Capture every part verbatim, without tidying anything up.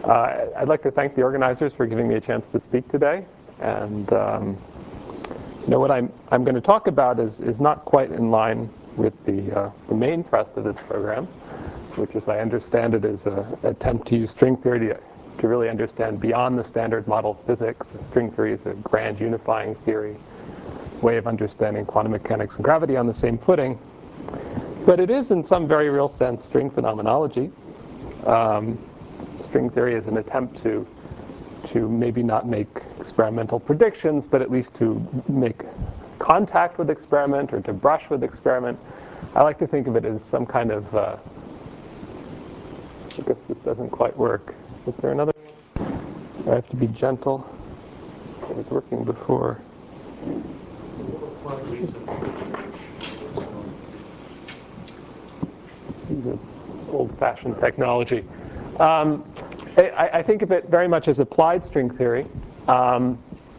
Uh, I'd like to thank the organizers for giving me a chance to speak today. And um, you know, what I'm, I'm going to talk about is, is not quite in line with the, uh, the main thrust of this program, which, as I understand it, is an attempt to use string theory to, to really understand beyond the standard model physics. String theory is a grand unifying theory, way of understanding quantum mechanics and gravity on the same footing. But it is, in some very real sense, string phenomenology. Um, string theory is an attempt to to maybe not make experimental predictions, but at least to make contact with experiment or to brush with experiment. I like to think of it as some kind of, uh, I guess this doesn't quite work. Was there another one? I have to be gentle. It was working before. These are old-fashioned technology. Um, I, I think of it very much as applied string theory. Um,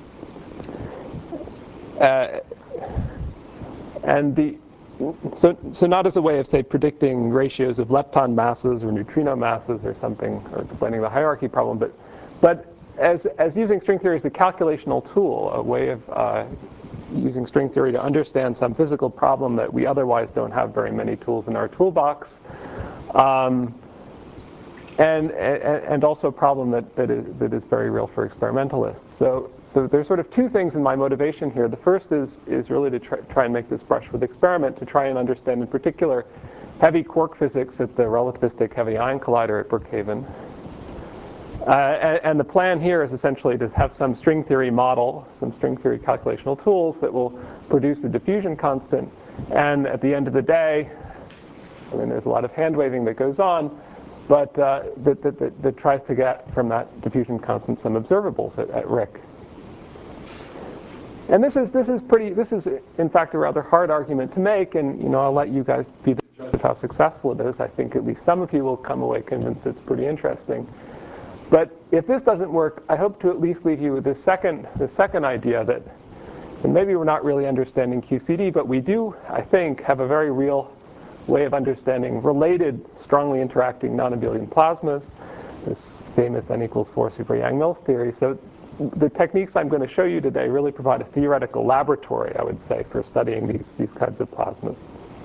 uh, and the so, so not as a way of, say, predicting ratios of lepton masses or neutrino masses or something, or explaining the hierarchy problem, but, but as, as using string theory as a calculational tool, a way of uh, using string theory to understand some physical problem that we otherwise don't have very many tools in our toolbox. Um, And, and, and also a problem that, that, is, that is very real for experimentalists. So, so there's sort of two things in my motivation here. The first is, is really to try, try and make this brush with experiment, to try and understand in particular heavy quark physics at the relativistic heavy ion collider at Brookhaven. Uh, and, and the plan here is essentially to have some string theory model, some string theory calculational tools that will produce a diffusion constant. And at the end of the day, I mean, there's a lot of hand waving that goes on, but uh, that, that, that, that tries to get from that diffusion constant some observables at, at R I C. And this is this is pretty. This is in fact a rather hard argument to make, and you know I'll let you guys be the judge of how successful it is. I think at least some of you will come away convinced it's pretty interesting. But if this doesn't work, I hope to at least leave you with this second the second idea that, and maybe we're not really understanding Q C D, but we do, I think, have a very real way of understanding related, strongly interacting non-abelian plasmas, this famous n equals four super Yang-Mills theory. So the techniques I'm going to show you today really provide a theoretical laboratory, I would say, for studying these, these kinds of plasmas.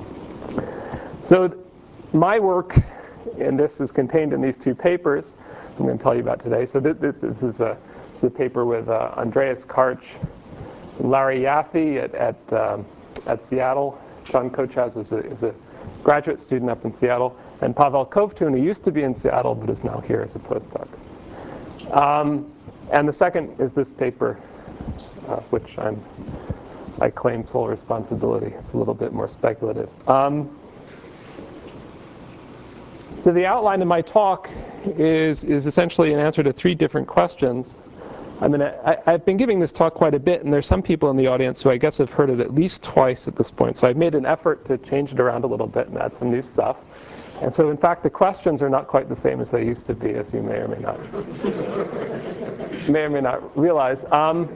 So my work in this is contained in these two papers I'm going to tell you about today. So this, this is a, a paper with uh, Andreas Karch, Larry Yaffe at, at, um, at Seattle. John Kochaz is a, is a graduate student up in Seattle, and Pavel Kovtun, who used to be in Seattle but is now here as a postdoc. Um, and the second is this paper, uh, which I'm, I claim full responsibility. It's a little bit more speculative. Um, so the outline of my talk is, is essentially an answer to three different questions. I mean, I, I've been giving this talk quite a bit, and there's some people in the audience who I guess have heard it at least twice at this point. So I've made an effort to change it around a little bit and add some new stuff. And so, in fact, the questions are not quite the same as they used to be, as you may or may not may or may not realize. Um,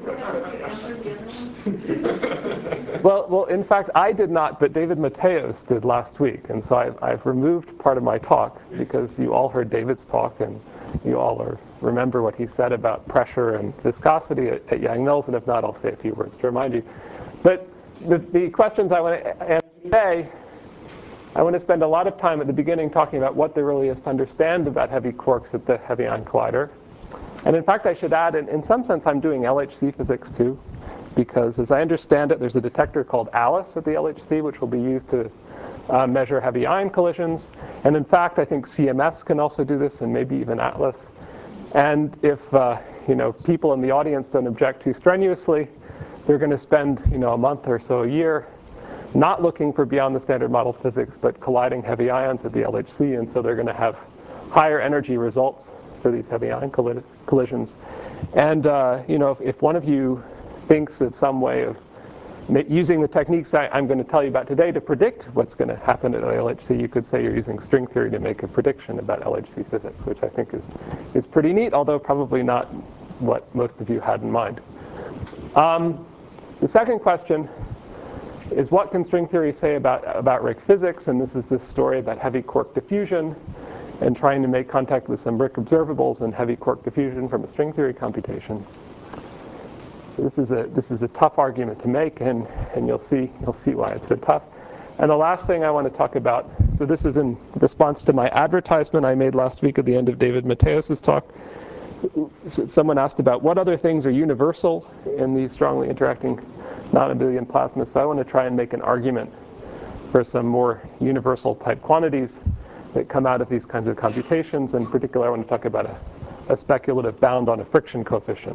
well, well, in fact, I did not, but David Mateos did last week, and so I've, I've removed part of my talk because you all heard David's talk, and you all are, remember what he said about pressure and viscosity at, at Yang-Mills, and if not, I'll say a few words to remind you. But the, the questions I want to answer today, I want to spend a lot of time at the beginning talking about what there really is to understand about heavy quarks at the heavy ion collider. And in fact, I should add, in, in some sense, I'm doing L H C physics too, because as I understand it, there's a detector called ALICE at the L H C, which will be used to uh, measure heavy ion collisions. And in fact, I think C M S can also do this, and maybe even ATLAS. And if uh, you know, people in the audience don't object too strenuously, they're going to spend you know, a month or so a year not looking for beyond the standard model physics, but colliding heavy ions at the L H C, and so they're going to have higher energy results for these heavy ion colli collisions. And uh, you know, if, if one of you thinks of some way of using the techniques I, I'm going to tell you about today to predict what's going to happen at L H C, you could say you're using string theory to make a prediction about L H C physics, which I think is, is pretty neat, although probably not what most of you had in mind. Um, the second question is, what can string theory say about, about R I C physics? And this is this story about heavy quark diffusion. and trying to make contact with some RHIC observables and heavy quark diffusion from a string theory computation. This is a this is a tough argument to make, and, and you'll see you'll see why it's so tough. And the last thing I want to talk about, so this is in response to my advertisement I made last week at the end of David Mateos' talk. Someone asked about what other things are universal in these strongly interacting non-abelian plasmas. So I want to try and make an argument for some more universal type quantities that come out of these kinds of computations. In particular, I want to talk about a, a speculative bound on a friction coefficient.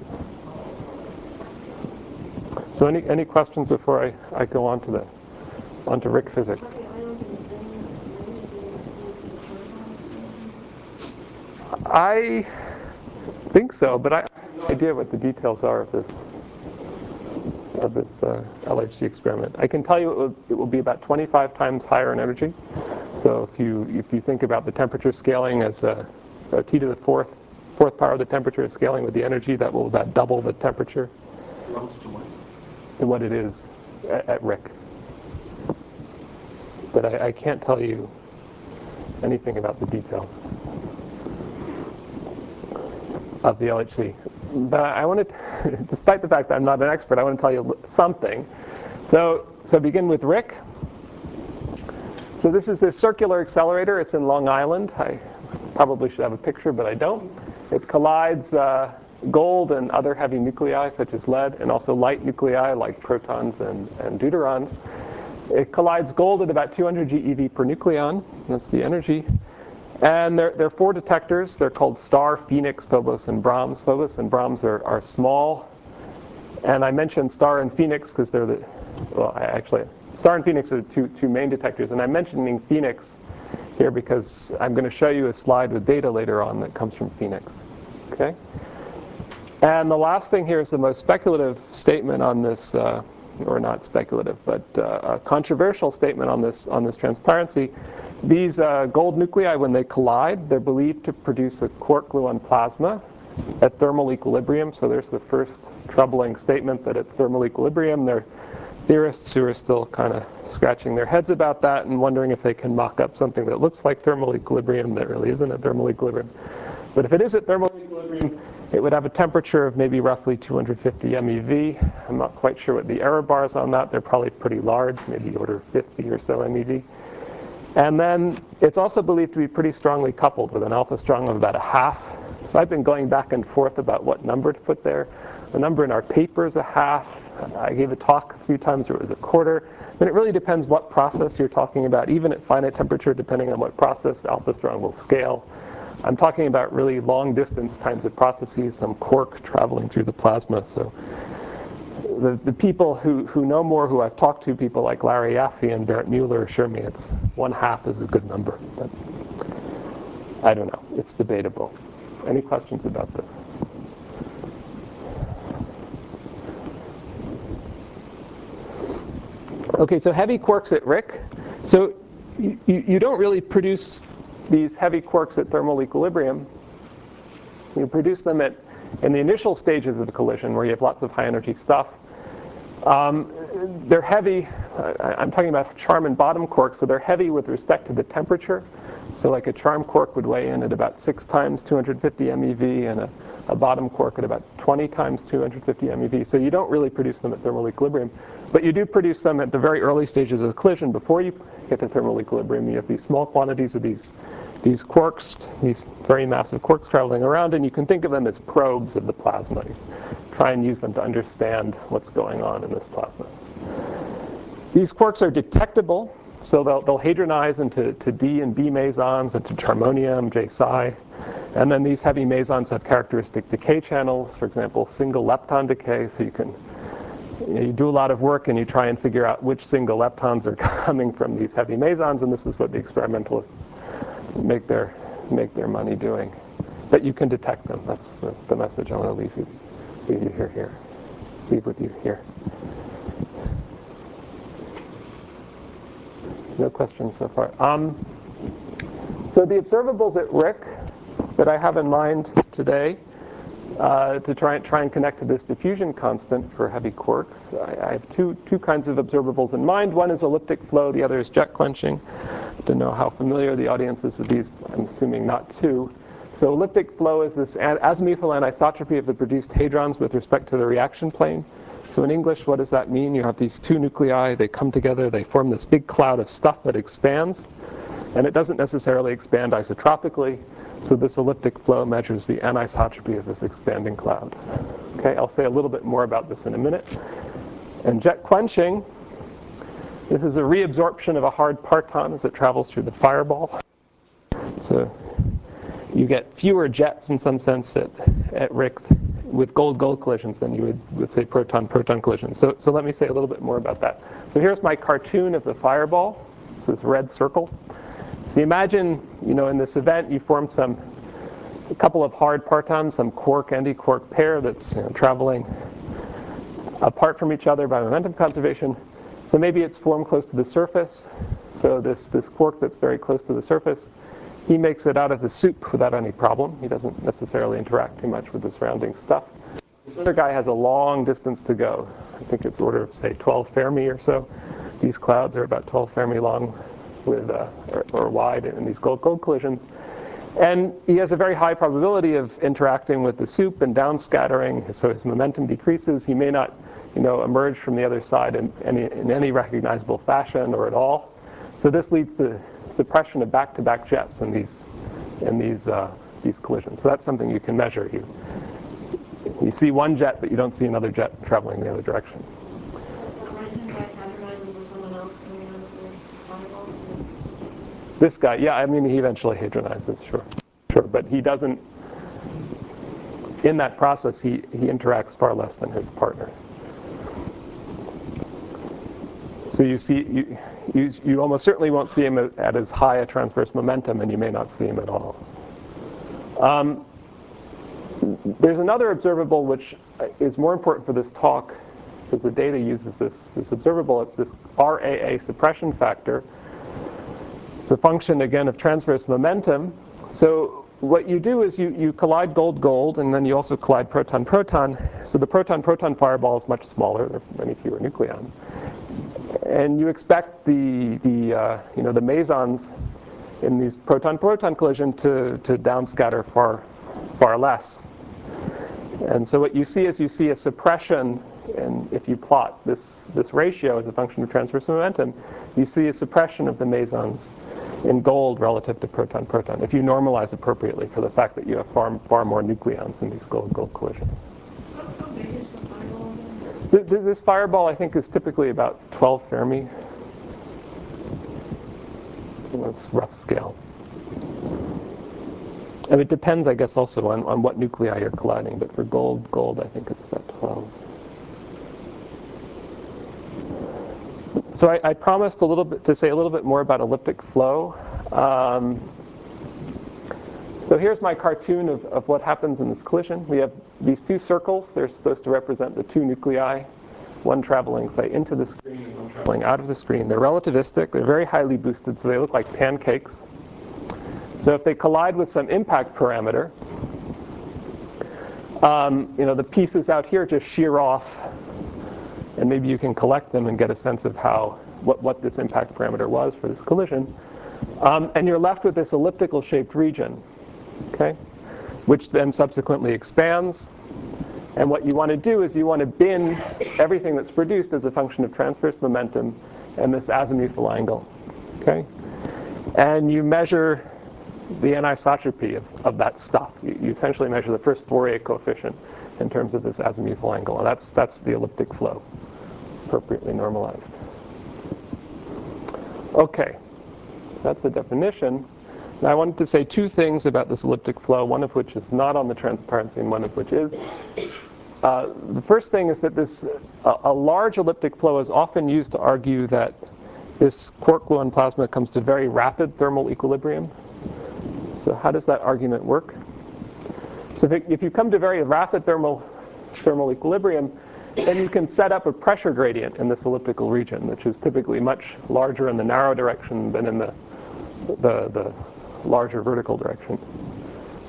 So any any questions before I, I go on to the on to RHIC physics? I think so, but I have no idea what the details are of this of this uh, L H C experiment. I can tell you it will, it will be about twenty-five times higher in energy. So if you if you think about the temperature scaling as a, a t to the fourth fourth power of the temperature scaling with the energy, that will about double the temperature than what it is at, at RHIC. But I, I can't tell you anything about the details of the L H C. But I want to, despite the fact that I'm not an expert, I want to tell you something. So, so begin with RHIC. So this is this circular accelerator. It's in Long Island. I probably should have a picture, but I don't. It collides uh, gold and other heavy nuclei, such as lead, and also light nuclei, like protons and, and deuterons. It collides gold at about two hundred GeV per nucleon. That's the energy. And there, there are four detectors. They're called Star, Phoenix, Phobos, and Brahms. Phobos and Brahms are, are small. And I mentioned Star and Phoenix because they're the, well, I actually, Star and Phoenix are the two, two main detectors. And I'm mentioning Phoenix here because I'm going to show you a slide with data later on that comes from Phoenix. Okay? And the last thing here is the most speculative statement on this, uh, or not speculative, but uh, a controversial statement on this, on this transparency. These uh, gold nuclei, when they collide, they're believed to produce a quark-gluon plasma at thermal equilibrium. So there's the first troubling statement that it's thermal equilibrium. There are theorists who are still kind of scratching their heads about that and wondering if they can mock up something that looks like thermal equilibrium that really isn't at thermal equilibrium. But if it is at thermal equilibrium, it would have a temperature of maybe roughly two hundred fifty MeV. I'm not quite sure what the error bars on that. They're probably pretty large, maybe order fifty or so MeV. And then it's also believed to be pretty strongly coupled with an alpha strong of about a half. So I've been going back and forth about what number to put there. The number in our paper is a half. I gave a talk a few times where it was a quarter. And it really depends what process you're talking about. Even at finite temperature, depending on what process, alpha strong will scale. I'm talking about really long distance kinds of processes, some quark traveling through the plasma. So the, the people who, who know more, who I've talked to, people like Larry Yaffe and Barrett Mueller, assure me it's one half is a good number. But I don't know. It's debatable. Any questions about this? Okay, so heavy quarks at RHIC. So you, you, you don't really produce these heavy quarks at thermal equilibrium. You produce them at in the initial stages of the collision where you have lots of high energy stuff. Um, they're heavy. Uh, I'm talking about charm and bottom quarks, so they're heavy with respect to the temperature. So like a charm quark would weigh in at about six times two hundred fifty MeV, and a, a bottom quark at about twenty times two hundred fifty MeV. So you don't really produce them at thermal equilibrium, but you do produce them at the very early stages of the collision. Before you get to thermal equilibrium, you have these small quantities of these these quarks, these very massive quarks traveling around, and you can think of them as probes of the plasma. You try and use them to understand what's going on in this plasma. These quarks are detectable, so they'll, they'll hadronize into to D and B mesons, into charmonium, J psi, and then these heavy mesons have characteristic decay channels, for example, single lepton decay, so you can you, know, you do a lot of work and you try and figure out which single leptons are coming from these heavy mesons, and this is what the experimentalists make their make their money doing. But you can detect them. That's the, the message I want to leave you leave you here here. Leave with you here. No questions so far. Um, so the observables at RHIC that I have in mind today uh, to try and try and connect to this diffusion constant for heavy quarks, I, I have two two kinds of observables in mind. One is elliptic flow. The other is jet quenching. Don't know how familiar the audience is with these. I'm assuming not too. So elliptic flow is this azimuthal anisotropy of the produced hadrons with respect to the reaction plane. So in English, what does that mean? You have these two nuclei, they come together, they form this big cloud of stuff that expands. And it doesn't necessarily expand isotropically. So this elliptic flow measures the anisotropy of this expanding cloud. Okay, I'll say a little bit more about this in a minute. And jet quenching, this is a reabsorption of a hard parton as it travels through the fireball. So you get fewer jets in some sense at, at R I C T with gold-gold collisions than you would with, say, proton-proton collisions. So, so let me say a little bit more about that. So here's my cartoon of the fireball. It's this red circle. So imagine, you know, in this event you form some, a couple of hard partons, some quark-anti-quark pair that's, you know, traveling apart from each other by momentum conservation. So maybe it's formed close to the surface. So this, this quark that's very close to the surface, he makes it out of the soup without any problem. He doesn't necessarily interact too much with the surrounding stuff. This other guy has a long distance to go. I think it's order of, say, twelve Fermi or so. These clouds are about twelve Fermi long with, uh, or, or wide in these gold-gold collisions. And he has a very high probability of interacting with the soup and downscattering, so his momentum decreases. He may not, you know, emerge from the other side in any, in any recognizable fashion or at all. So this leads to suppression of back-to-back jets in these in these uh, these collisions. So that's something you can measure. You you see one jet, but you don't see another jet traveling the other direction. This guy, yeah, I mean, he eventually hadronizes, sure, sure, but he doesn't. In that process, he he interacts far less than his partner. So you see, you, you, you almost certainly won't see him at, at as high a transverse momentum, and you may not see him at all. Um, there's another observable which is more important for this talk, because the data uses this, this observable. It's this R A A suppression factor. It's a function, again, of transverse momentum. So what you do is you, you collide gold-gold, and then you also collide proton-proton. So the proton-proton fireball is much smaller. There are many fewer nucleons. And you expect the, the uh, you know, the mesons in these proton-proton collision to, to downscatter far, far less. And so what you see is you see a suppression, and if you plot this, this ratio as a function of transverse momentum, you see a suppression of the mesons in gold relative to proton-proton, if you normalize appropriately for the fact that you have far, far more nucleons in these gold-gold collisions. How big is the fireball again? This fireball, I think, is typically about twelve Fermi. That's rough scale. And it depends, I guess, also on, on what nuclei you're colliding. But for gold, gold, I think it's about twelve. So I, I promised a little bit to say a little bit more about elliptic flow. Um, so here's my cartoon of, of what happens in this collision. We have these two circles. They're supposed to represent the two nuclei, one traveling, say, into the screen and one traveling out of the screen. They're relativistic. They're very highly boosted, so they look like pancakes. So if they collide with some impact parameter, um, you know, the pieces out here just shear off, and maybe you can collect them and get a sense of how what, what this impact parameter was for this collision. Um, and you're left with this elliptical shaped region, okay, which then subsequently expands. And what you want to do is you want to bin everything that's produced as a function of transverse momentum and this azimuthal angle, okay? And you measure the anisotropy of, of that stuff. You, you essentially measure the first Fourier coefficient in terms of this azimuthal angle, and that's that's the elliptic flow, appropriately normalized. Okay, that's the definition. Now I wanted to say two things about this elliptic flow, one of which is not on the transparency and one of which is. Uh, the first thing is that this uh, a large elliptic flow is often used to argue that this quark-gluon plasma comes to very rapid thermal equilibrium. So how does that argument work? So if, it, if you come to very rapid thermal thermal equilibrium, then you can set up a pressure gradient in this elliptical region, which is typically much larger in the narrow direction than in the the, the larger vertical direction.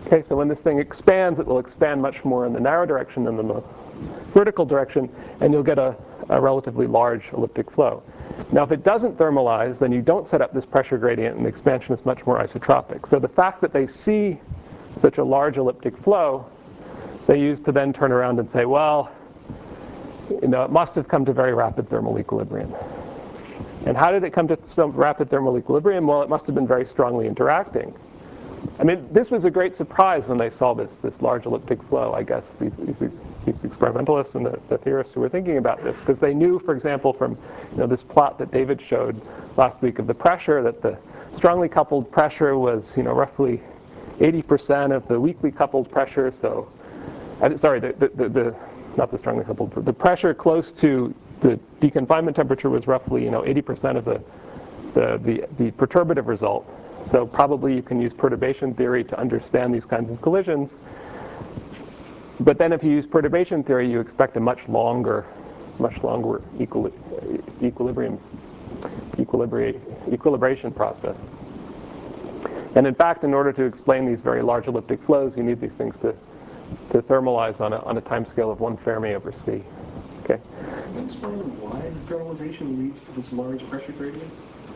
Okay, so when this thing expands, it will expand much more in the narrow direction than in the vertical direction, and you'll get a, a relatively large elliptic flow. Now, if it doesn't thermalize, then you don't set up this pressure gradient, and the expansion is much more isotropic. So the fact that they see such a large elliptic flow, they use to then turn around and say, well, you know, it must have come to very rapid thermal equilibrium. And how did it come to some rapid thermal equilibrium? Well, it must have been very strongly interacting. I mean, this was a great surprise when they saw this, this large elliptic flow, I guess, these, these, these experimentalists and the, the theorists who were thinking about this, because they knew, for example, from you know, this plot that David showed last week of the pressure, that the strongly coupled pressure was you know, roughly eighty percent of the weakly coupled pressure, so, uh, sorry, the, the, the, the, not the strongly coupled, the pressure close to the deconfinement temperature was roughly you know, eighty percent of the, the, the, the perturbative result. So probably you can use perturbation theory to understand these kinds of collisions. But then if you use perturbation theory, you expect a much longer, much longer equili equilibrium, equilibri equilibration process. And in fact, in order to explain these very large elliptic flows, you need these things to, to thermalize on a, on a time scale of one Fermi over C. Okay. Can you explain why the thermalization leads to this large pressure gradient?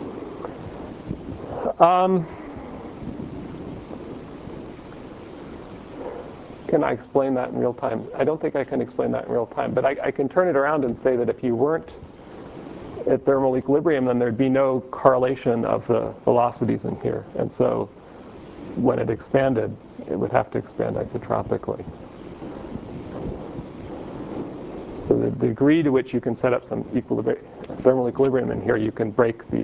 Um, can I explain that in real time? I don't think I can explain that in real time, but I, I can turn it around and say that if you weren't at thermal equilibrium, then there'd be no correlation of the velocities in here. And so when it expanded, it would have to expand isotropically. So the degree to which you can set up some equilibri thermal equilibrium in here, you can break the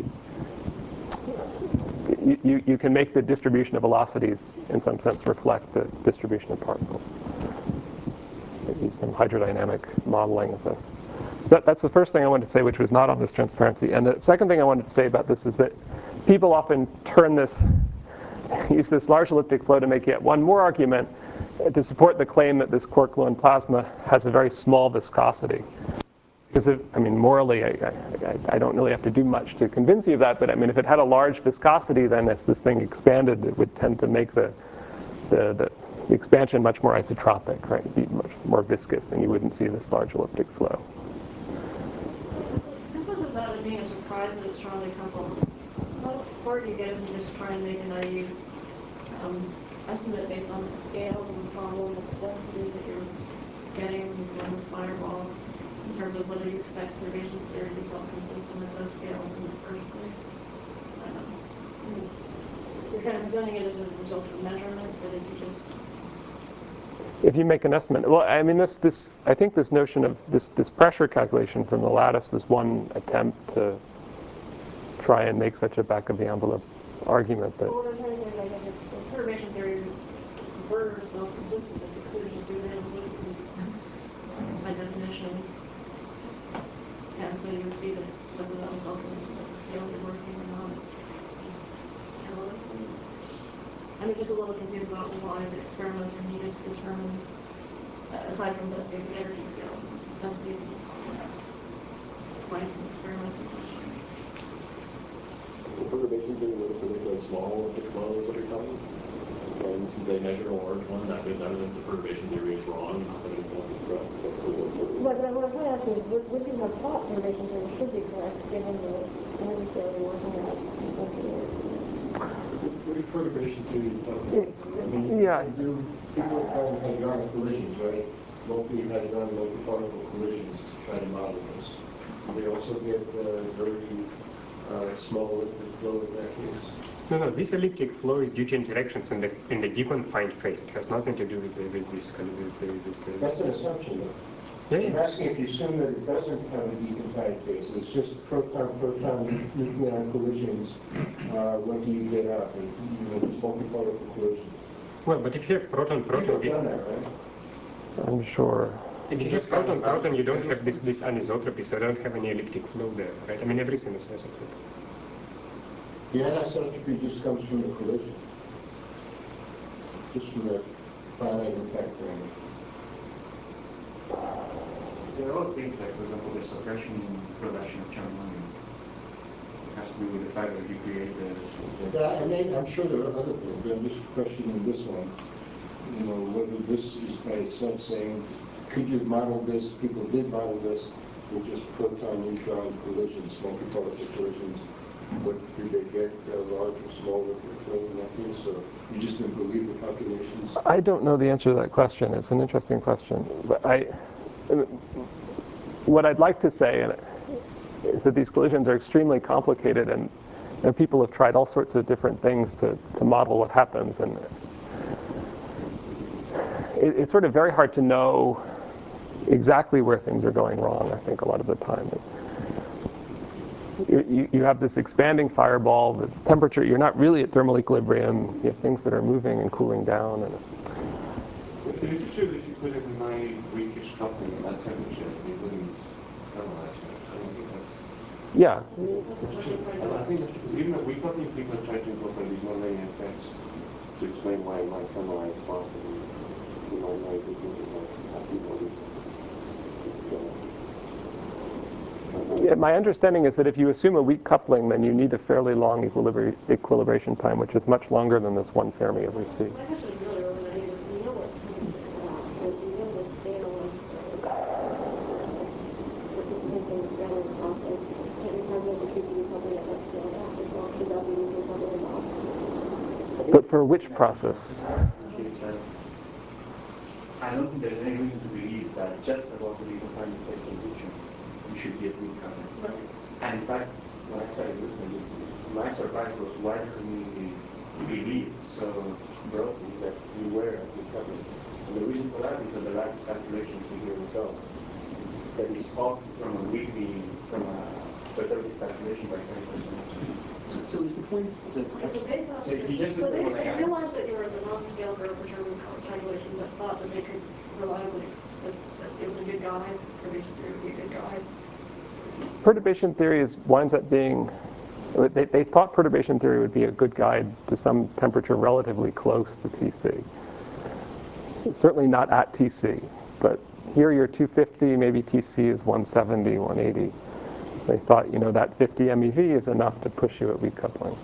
You, you can make the distribution of velocities, in some sense, reflect the distribution of particles. Maybe some hydrodynamic modeling of this. So that, that's the first thing I wanted to say, which was not on this transparency. And the second thing I wanted to say about this is that people often turn this, use this large elliptic flow to make yet one more argument to support the claim that this quark-gluon plasma has a very small viscosity. Because, it, I mean, morally, I, I, I don't really have to do much to convince you of that, but I mean, if it had a large viscosity, then as this thing expanded, it would tend to make the, the, the, the expansion much more isotropic, right? It'd be much more viscous, and you wouldn't see this large elliptic flow. This wasn't about it being a surprise that it's strongly coupled. How far do you get if you just try and make a naive um, estimate based on the scales and following the densities that you're getting from this fireball? In terms of whether you expect perturbation theory to be self-consistent at those scales in the first place. Um, you're kind of presenting it as a result of measurement, but if you just... If you make an estimate, well, I mean, this, this, I think this notion of this, this pressure calculation from the lattice was one attempt to try and make such a back-of-the-envelope argument that... Well, what I'm trying to say, like, if the perturbation theory were self-consistent, if you could just do analytically, by definition, and so you would see that whether that was self-consistent at the scale you're working or not. Just analytically. I'm just a little confused about why the experiments are needed to determine, uh, aside from the basic energy scales, densities and why it's an experimental question. The perturbation theory would have predicted small elliptic flow is what you're telling me? And since they measure a large one, that gives evidence that perturbation theory is wrong, not that it wasn't correct. What I'm asking is, would, would you have thought perturbation theory should be correct, given the energy scale you're working at? What is perturbation theory talking about? I mean, Yeah. you do people have hadronic collisions, right? Multi-hadron, multi-particle collisions to try to model this. They also get uh, very uh, small elliptic flow in that case. No, no. This elliptic flow is due to interactions in the in the deconfined phase. It has nothing to do with the with this kind of with the, with the That's an assumption, though. Yeah, I'm yeah. asking if you assume that it doesn't have a deconfined phase. It's just proton-proton nucleon collisions. Uh, what do you get out? And, you know, it's multi-particle collision. Well, but if you have proton People proton, have done that, right? I'm sure. if you have proton proton, you don't have this this anisotropy, so you don't have any elliptic flow there, right? I mean, everything is isotropic. The anisotropy just comes from the collision. Just from the finite impact angle. There are other things like, for example, the suppression production of Chern-Lange. It has to do with the fact that you create the... Yeah, I mean, I'm sure there are other things, but I'm just questioning this one. you know, whether this is by itself saying, could you model this, people did model this, with just proton neutron collisions, multi-particle collisions, but did they get uh, large or small liquid flow in that case, or you just didn't believe the calculations? I don't know the answer to that question. It's an interesting question. But I, what I'd like to say is that these collisions are extremely complicated, and, and people have tried all sorts of different things to, to model what happens. And it, it's sort of very hard to know exactly where things are going wrong, I think, a lot of the time. You, you, you have this expanding fireball, the temperature, you're not really at thermal equilibrium, you have things that are moving and cooling down. And If you should, if you put it in my weakish coupling at that temperature, you wouldn't thermalize it. I don't think that's... yeah. I think that's because even at weak coupling, people try to incorporate these non-linear effects to explain why it might thermalize faster than you might know if you think about happy body. Yeah, my understanding is that if you assume a weak coupling, then you need a fairly long equilibri equilibration time, which is much longer than this one Fermi over C. My question is really related. So you know what so you know the scale of the participants in the scattering process. Can you tell me the T P decoupling at that scale now as well? Should that be decoupling or not? But for which process? It's, uh, I don't think there's any reason to believe that just about the defined effect condition, you should get weak coupling. And in fact, when I started listening to this, my surprise was why couldn't we believe so broadly that we were at weak coupling? And the reason for that is that the lattice calculation figure result that is off from a weakly, from a perturbative calculation by twenty percent. So is the point that So they thought, So you just so they, look at they what I- realized that you were the non-scale for perturbing calculation, but thought that they could reliably, that, that it was a good guide, perturbation theory would be a good guide. Perturbation theory is, winds up being, they, they thought perturbation theory would be a good guide to some temperature relatively close to T C. Certainly not at T C, but here you're two fifty, maybe T C is one seventy, one eighty. They thought, you know, that fifty MeV is enough to push you at weak coupling.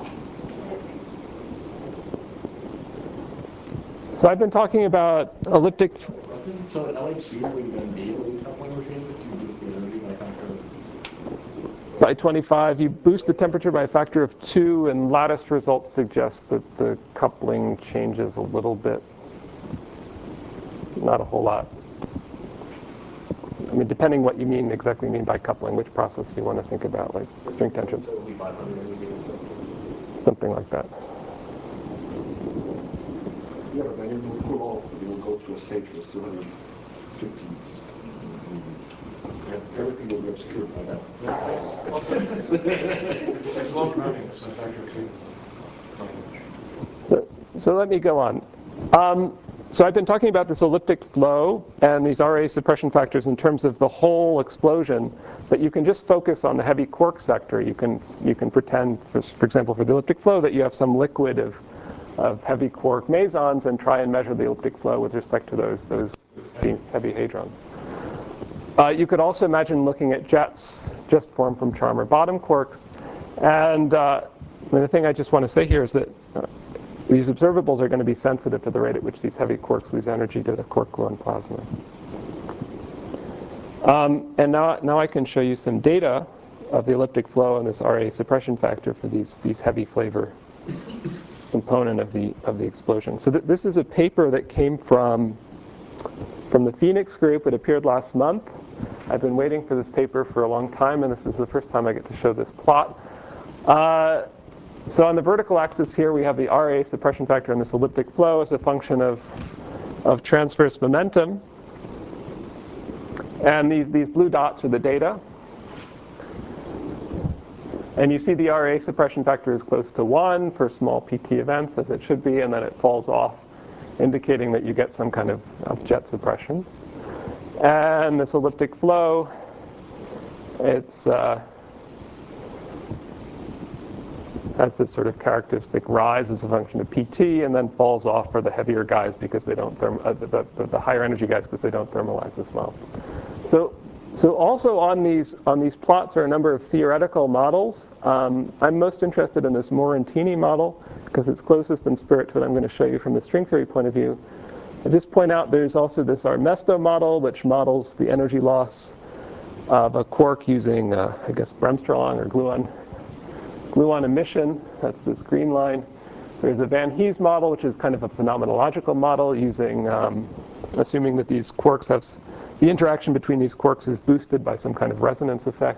So I've been talking about elliptic. so at L H C would then be a weak coupling regime if you boost the energy by factor of By twenty-five, you boost the temperature by a factor of two, and lattice results suggest that the coupling changes a little bit. Not a whole lot. I mean, depending what you mean exactly mean by coupling, which process you want to think about, like string tensions, so it'll be five hundred millimeters or something. something like that. Yeah, but then it will cool off, but it will go through a stage that's two hundred fifty. And everything will be obscured by that. It's it's long running, so factor of two is not much. So, so let me go on. Um, so I've been talking about this elliptic flow and these R A suppression factors in terms of the whole explosion, but you can just focus on the heavy quark sector. You can, you can pretend, for, for example, for the elliptic flow, that you have some liquid of, of heavy quark mesons and try and measure the elliptic flow with respect to those, those heavy, heavy hadrons. Uh, you could also imagine looking at jets just formed from charm or bottom quarks. And uh, the thing I just want to say here is that uh, these observables are going to be sensitive to the rate at which these heavy quarks lose energy to the quark-gluon plasma. Um, and now, now I can show you some data of the elliptic flow and this R A suppression factor for these, these heavy flavor component of the, of the explosion. So th this is a paper that came from, from the Phoenix group. It appeared last month. I've been waiting for this paper for a long time, and this is the first time I get to show this plot. Uh, So on the vertical axis here, we have the R A suppression factor in this elliptic flow as a function of, of transverse momentum. And these, these blue dots are the data. And you see the R A suppression factor is close to one for small P T events, as it should be, and then it falls off, indicating that you get some kind of, of jet suppression. And this elliptic flow, it's uh, has this sort of characteristic rise as a function of P T, and then falls off for the heavier guys because they don't therm uh, the, the, the higher energy guys because they don't thermalize as well. So, so also on these on these plots are a number of theoretical models. Um, I'm most interested in this Morantini model because it's closest in spirit to what I'm going to show you from the string theory point of view. I just point out there's also this Armesto model, which models the energy loss of a quark using, uh, I guess, bremsstrahlung or gluon, gluon emission. That's this green line. There's a Van Hees model, which is kind of a phenomenological model using, um, assuming that these quarks have, the interaction between these quarks is boosted by some kind of resonance effect.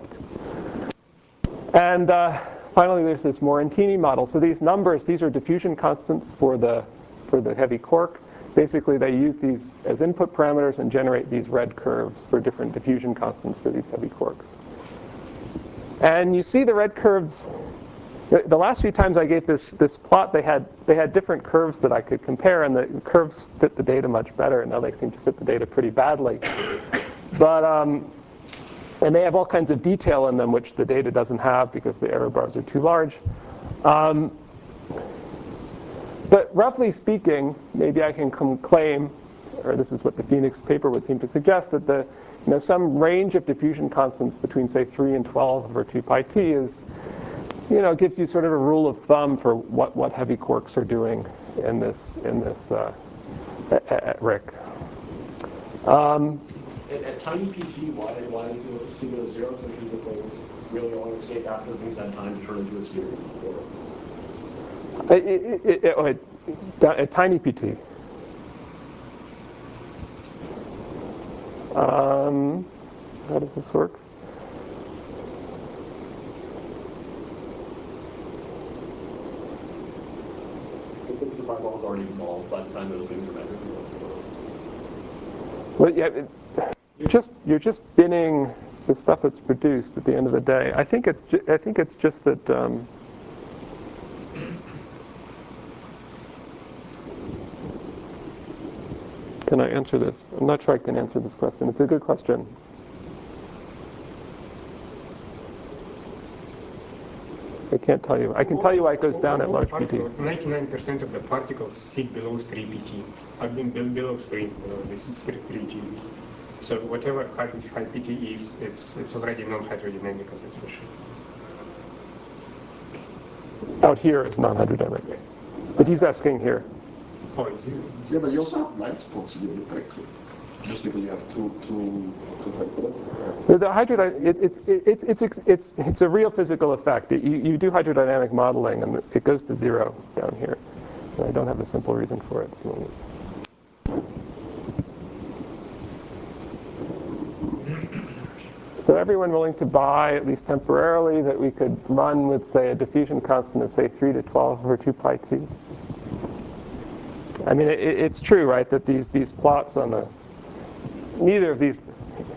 And uh, finally, there's this Morantini model. So these numbers, these are diffusion constants for the, for the heavy quark. Basically, they use these as input parameters and generate these red curves for different diffusion constants for these heavy quarks. And you see the red curves. The, the last few times I gave this, this plot, they had, they had different curves that I could compare, and the curves fit the data much better, and now they seem to fit the data pretty badly. But, um, and they have all kinds of detail in them, which the data doesn't have because the error bars are too large. Um, But roughly speaking, maybe I can claim, or this is what the Phoenix paper would seem to suggest, that the, you know, some range of diffusion constants between, say, three and twelve over two pi t is, you know, gives you sort of a rule of thumb for what, what heavy quarks are doing in this, in this uh, at, at R I C. Um, at, at tiny pt, why, why is the speed go to zero? So because the things really only escape after things have time to turn into a sphere? Or? It, it, it, it, it, a tiny pt. Um, how does this work? The picture fireball is already dissolved by the time those things are measured. Well, yeah, it, you're just you're just binning the stuff that's produced at the end of the day. I think it's ju- I think it's just that. Um, Can I answer this? I'm not sure I can answer this question. It's a good question. I can't tell you. I can tell you why it goes down at large P T. ninety-nine percent of the particles sit below three P T. I mean, below three, below this is three G B. So whatever high this high P T is, it's it's already non-hydrodynamic, that's for sure. Out here is non-hydrodynamic. But he's asking here. Oh, is it? Yeah, but you also have blind spots in your detector. Just because you have two, two, two hydrodynamic. The, the hydrody- it, it's, it, it's, it's, it's, it's a real physical effect. It, you, you do hydrodynamic modeling, and it goes to zero down here. And I don't have a simple reason for it. So everyone willing to buy, at least temporarily, that we could run with, say, a diffusion constant of, say, three to twelve over two pi t? I mean, it, it's true, right, that these, these plots on the, neither of these,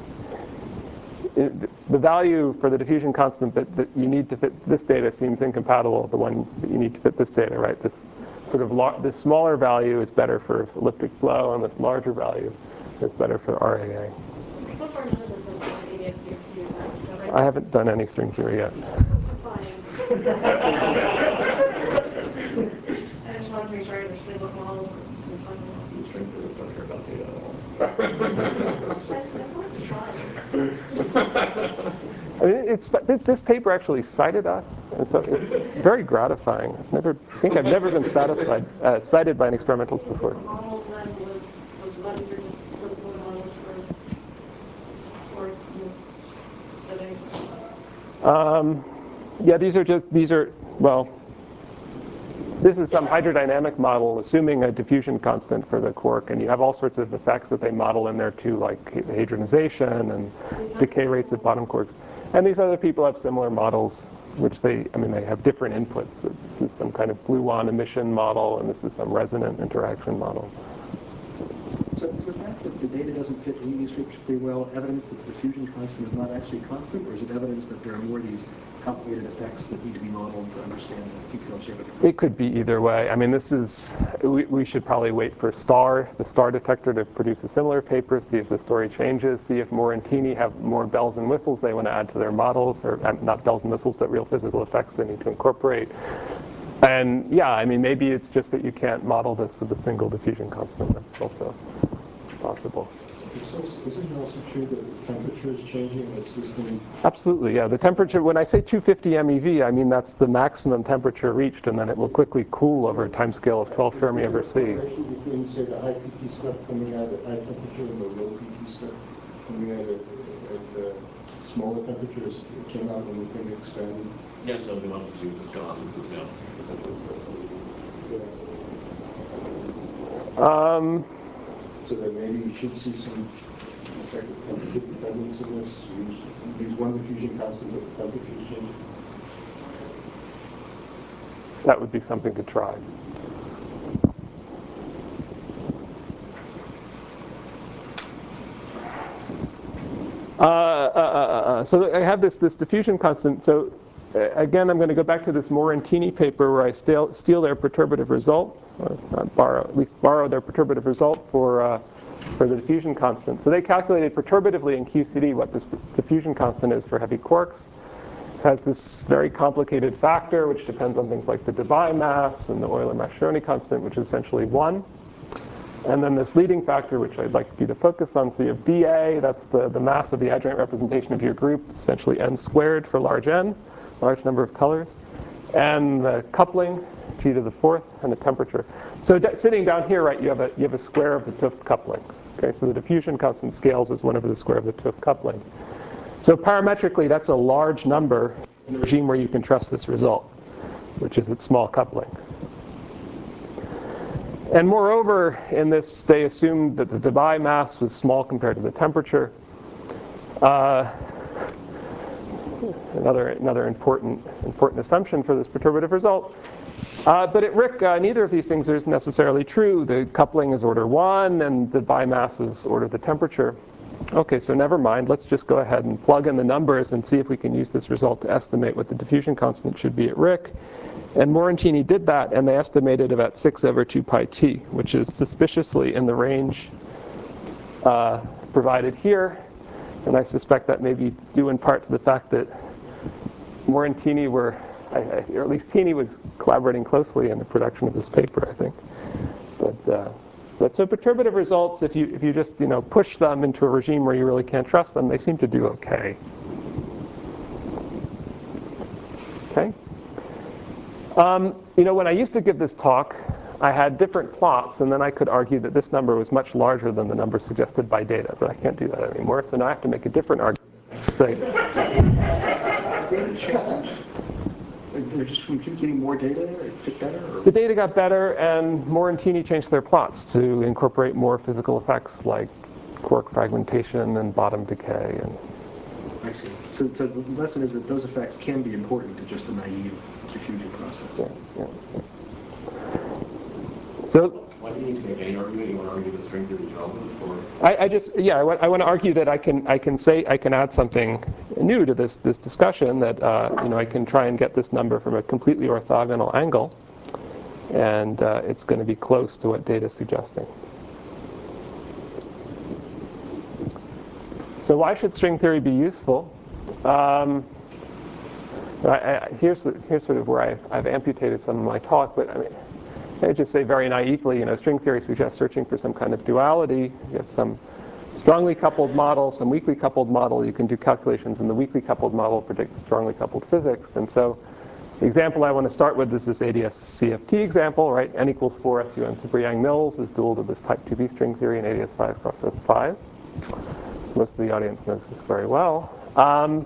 it, the value for the diffusion constant that, that you need to fit this data seems incompatible with the one that you need to fit this data, right? This sort of, lar- this smaller value is better for elliptic flow, and this larger value is better for R A A. So far, none of this has done A B S C T, is that right? I haven't done any string theory yet. Fine. I just wanted to make sure I understood what model we're talking about. The string theorists don't care about data at all. I mean, it's, this paper actually cited us, and so it's very gratifying. I've never, I think I've never been satisfied, uh, cited by an experimentalist before. Models then was, was what these are just typical models for course in this setting. Um, yeah, these are just, these are, well, this is some hydrodynamic model assuming a diffusion constant for the quark, and you have all sorts of effects that they model in there too, like hadronization and decay rates of bottom quarks. And these other people have similar models, which they, I mean, they have different inputs. This is some kind of gluon emission model, and this is some resonant interaction model. So is the fact that the data doesn't fit any of these scripts pretty well evidence that the diffusion constant is not actually constant, or is it evidence that there are more of these complicated effects that need to be modeled to understand the future observatory? It could be either way. I mean, this is, we, we should probably wait for STAR, the STAR detector, to produce a similar paper, see if the story changes, see if Morantini have more bells and whistles they want to add to their models, or uh, not bells and whistles, but real physical effects they need to incorporate. And yeah, I mean, maybe it's just that you can't model this with a single diffusion constant. That's also possible. It's also Isn't it also true that the temperature is changing in the system? Absolutely, yeah. The temperature, when I say two hundred fifty MeV, I mean that's the maximum temperature reached, and then it will quickly cool over a time scale of twelve Fermi over C. Actually, between, say, the high P T stuff coming out at high temperature and the low P T stuff coming out at, at uh, smaller temperatures, it came out when the thing expanded. Yeah, so the altitude just gone, so it's, you know, essentially it's Um, So that maybe you should see some effect of temperature dependence in this. Use, use one diffusion constant if the temperature is changing. that would be something to try. Uh, uh, uh, uh, so I have this, this diffusion constant. So uh, again, I'm going to go back to this Morantini paper where I steal, steal their perturbative result, or not borrow, at least borrow their perturbative result for, uh, for the diffusion constant. So they calculated perturbatively in Q C D what this diffusion constant is for heavy quarks. It has this very complicated factor which depends on things like the Debye mass and the Euler-Mascheroni constant, which is essentially one. And then this leading factor, which I'd like you to focus on, so you have dA, that's the, the mass of the adjoint representation of your group, essentially n squared for large n, large number of colors, and the coupling, g to the fourth, and the temperature. So d- sitting down here, right, you have a you have a square of the 't Hooft coupling. Okay, so the diffusion constant scales as one over the square of the 't Hooft coupling. So parametrically, that's a large number in a regime where you can trust this result, which is its small coupling. And moreover, in this, they assumed that the Debye mass was small compared to the temperature. Uh, another another important important assumption for this perturbative result. Uh, but at R I C, uh, neither of these things is necessarily true. The coupling is order one, and the Debye mass is order the temperature. Okay, so never mind. Let's just go ahead and plug in the numbers and see if we can use this result to estimate what the diffusion constant should be at R I C. And Morantini did that, and they estimated about six over two pi t, which is suspiciously in the range uh, provided here. And I suspect that may be due in part to the fact that Morantini were, I, I, or at least Tini was collaborating closely in the production of this paper, I think. But, uh, but so perturbative results, if you if you just you know push them into a regime where you really can't trust them, they seem to do okay. Okay. Um, you know, when I used to give this talk, I had different plots, and then I could argue that this number was much larger than the number suggested by data, but I can't do that anymore, so now I have to make a different argument. Say, data changed? They're just from getting more data, it fit better? Or? The data got better, and Morantini changed their plots to incorporate more physical effects like quark fragmentation and bottom decay. And I see. So, so the lesson is that those effects can be important to just a naive diffusion process. Yeah, yeah, yeah. So, why do you need to make any argument? You want to argue that string theory is relevant, or? I, I just, yeah, I want, I want to argue that I can, I can say, I can add something new to this, this discussion. That uh, you know, I can try and get this number from a completely orthogonal angle, and uh, it's going to be close to what data is suggesting. So, why should string theory be useful? Um, I, I, here's here's sort of where I've, I've amputated some of my talk, but I mean. I just say very naively, you know, string theory suggests searching for some kind of duality. You have some strongly coupled model, some weakly coupled model. You can do calculations in the weakly coupled model, predict strongly coupled physics. And so the example I want to start with is this A D S C F T example, right? N equals four S U N super Yang-Mills is dual to this type two B string theory in A D S five cross S five. Most of the audience knows this very well. Um,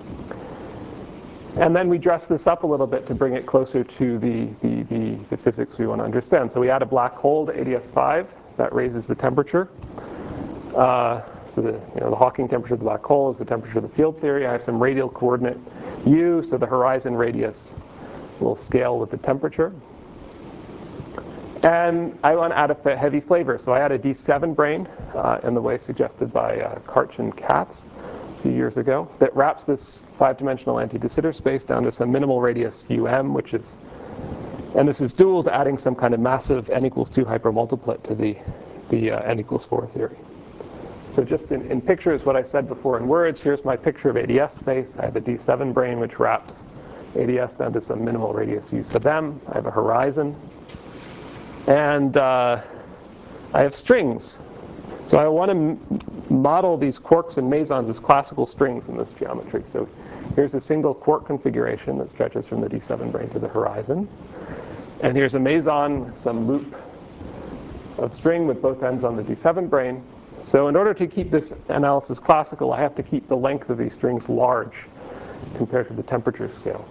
And then we dress this up a little bit to bring it closer to the, the, the, the physics we want to understand. So we add a black hole to A D S five. That raises the temperature. Uh, so the, you know, the Hawking temperature of the black hole is the temperature of the field theory. I have some radial coordinate u, so the horizon radius will scale with the temperature. And I want to add a heavy flavor. So I add a D seven brane uh, in the way suggested by uh, Karch and Katz few years ago, that wraps this five-dimensional anti-de Sitter space down to some minimal radius um, which is, and this is dual to adding some kind of massive n equals two hypermultiplet to the, the uh, n equals four theory. So just in, in pictures, what I said before in words, here's my picture of A D S space. I have a D seven brane which wraps A D S down to some minimal radius u sub m. I have a horizon. And uh, I have strings. So I want to m model these quarks and mesons as classical strings in this geometry. So here's a single quark configuration that stretches from the D seven brane to the horizon. And here's a meson, some loop of string with both ends on the D seven brane. So in order to keep this analysis classical, I have to keep the length of these strings large compared to the temperature scale.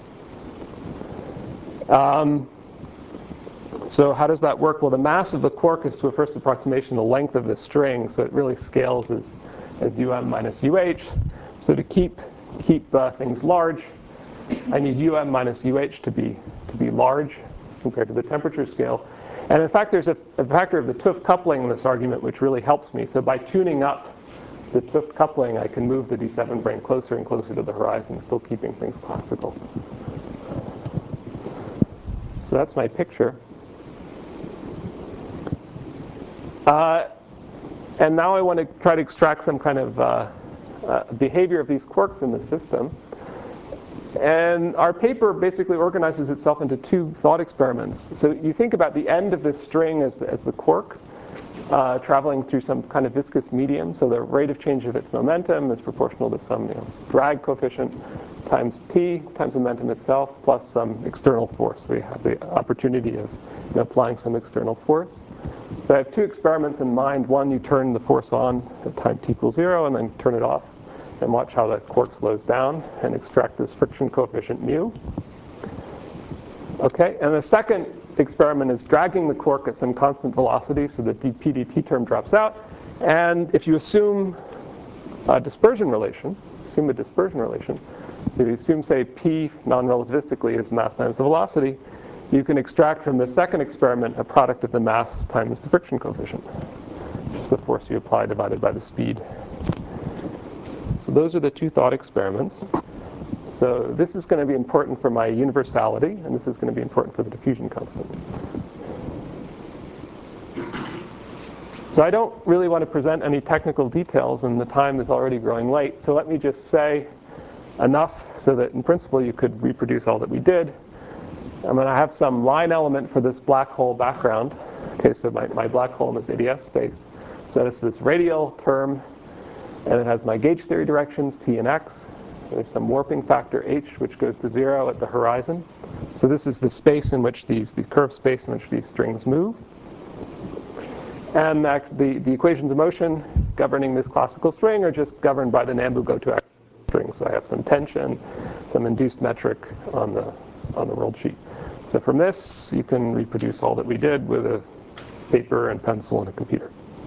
Um, so how does that work? Well, the mass of the quark is, to a first approximation, the length of the string, so it really scales as, as um minus uh. So to keep, keep uh, things large, I need um minus uh to be, to be large compared to the temperature scale. And in fact, there's a, a factor of the T U F coupling in this argument which really helps me. So by tuning up the T U F coupling, I can move the D seven brane closer and closer to the horizon, still keeping things classical. So that's my picture. Uh, and now I want to try to extract some kind of uh, uh, behavior of these quarks in the system. And our paper basically organizes itself into two thought experiments. So you think about the end of this string as the, as the quark uh, traveling through some kind of viscous medium. So the rate of change of its momentum is proportional to some you know, drag coefficient times p times momentum itself plus some external force. We have the opportunity of you know, applying some external force. So I have two experiments in mind. One, you turn the force on at time t equals zero and then turn it off. And watch how the quark slows down and extract this friction coefficient mu. Okay, and the second experiment is dragging the quark at some constant velocity so the dp dt term drops out. And if you assume a dispersion relation, assume a dispersion relation, so you assume, say, p non-relativistically is mass times the velocity, you can extract from the second experiment a product of the mass times the friction coefficient, which is the force you apply divided by the speed. So those are the two thought experiments. So this is going to be important for my universality, and this is going to be important for the diffusion constant. So I don't really want to present any technical details, and the time is already growing late. So let me just say enough so that in principle you could reproduce all that we did. I'm going to have some line element for this black hole background. Okay, so my, my black hole in this A D S space. So it's this radial term. And it has my gauge theory directions, t and x. There's some warping factor h, which goes to zero at the horizon. So this is the space in which these, the curved space in which these strings move. And that the, the equations of motion governing this classical string are just governed by the Nambu-Goto string. So I have some tension, some induced metric on the, on the world sheet. So from this, you can reproduce all that we did with a paper and pencil and a computer.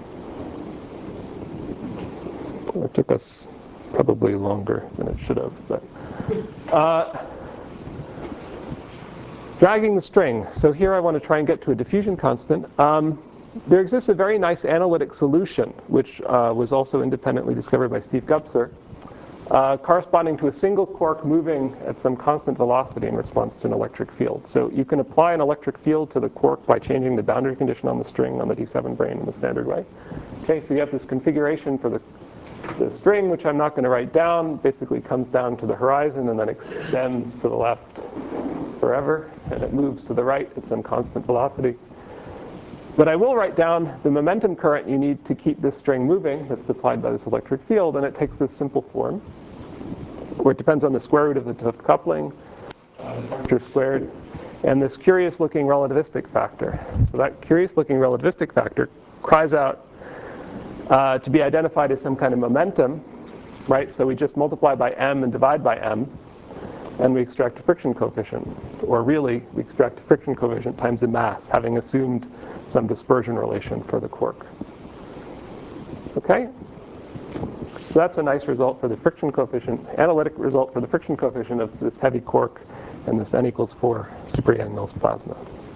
It took us probably longer than it should have. But uh, dragging the string. So here I want to try and get to a diffusion constant. Um, there exists a very nice analytic solution, which uh, was also independently discovered by Steve Gubser, uh, corresponding to a single quark moving at some constant velocity in response to an electric field. So you can apply an electric field to the quark by changing the boundary condition on the string on the D seven brane in the standard way. Okay, so you have this configuration for the The string, which I'm not going to write down, basically comes down to the horizon and then extends to the left forever, and it moves to the right at some constant velocity. But I will write down the momentum current you need to keep this string moving that's supplied by this electric field, and it takes this simple form, where it depends on the square root of the T U F coupling, uh, temperature squared, and this curious-looking relativistic factor. So that curious-looking relativistic factor cries out Uh, to be identified as some kind of momentum, right? So we just multiply by m and divide by m, and we extract a friction coefficient. Or really, we extract a friction coefficient times the mass, having assumed some dispersion relation for the quark. Okay? So that's a nice result for the friction coefficient, analytic result for the friction coefficient of this heavy quark and this n equals four super Yang-Mills plasma.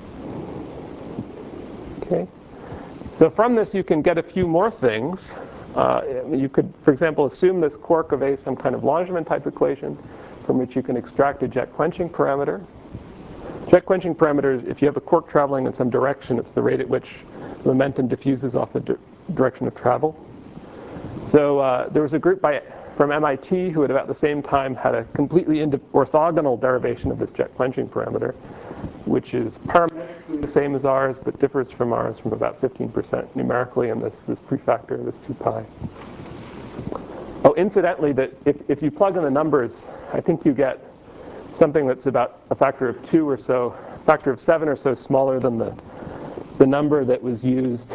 Okay? So from this, you can get a few more things. Uh, you could, for example, assume this quark obeys some kind of Langevin type equation from which you can extract a jet quenching parameter. Jet quenching parameters, if you have a quark traveling in some direction, it's the rate at which momentum diffuses off the di direction of travel. So uh, there was a group by, from M I T who at about the same time had a completely orthogonal derivation of this jet quenching parameter, which is parameter the same as ours, but differs from ours from about fifteen percent numerically in this, this prefactor, this two pi. Oh, incidentally, that if, if you plug in the numbers, I think you get something that's about a factor of two or so, factor of seven or so smaller than the, the number that was used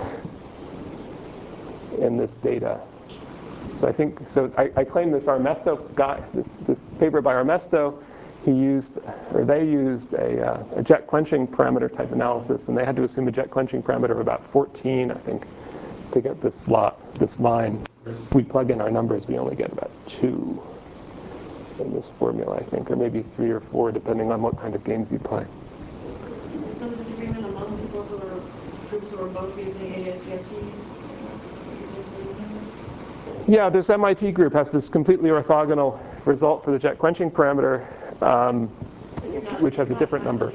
in this data. So I think, so I, I claim this Armesto guy, this, this paper by Armesto, he used, or they used a, uh, a jet quenching parameter type analysis, and they had to assume a jet quenching parameter of about fourteen, I think, to get this slot, this line. If we plug in our numbers, we only get about two in this formula, I think, or maybe three or four, depending on what kind of games you play. Some disagreement among people who are groups who are both using A S C F T? Yeah, this M I T group has this completely orthogonal result for the jet quenching parameter, um, which has a different number.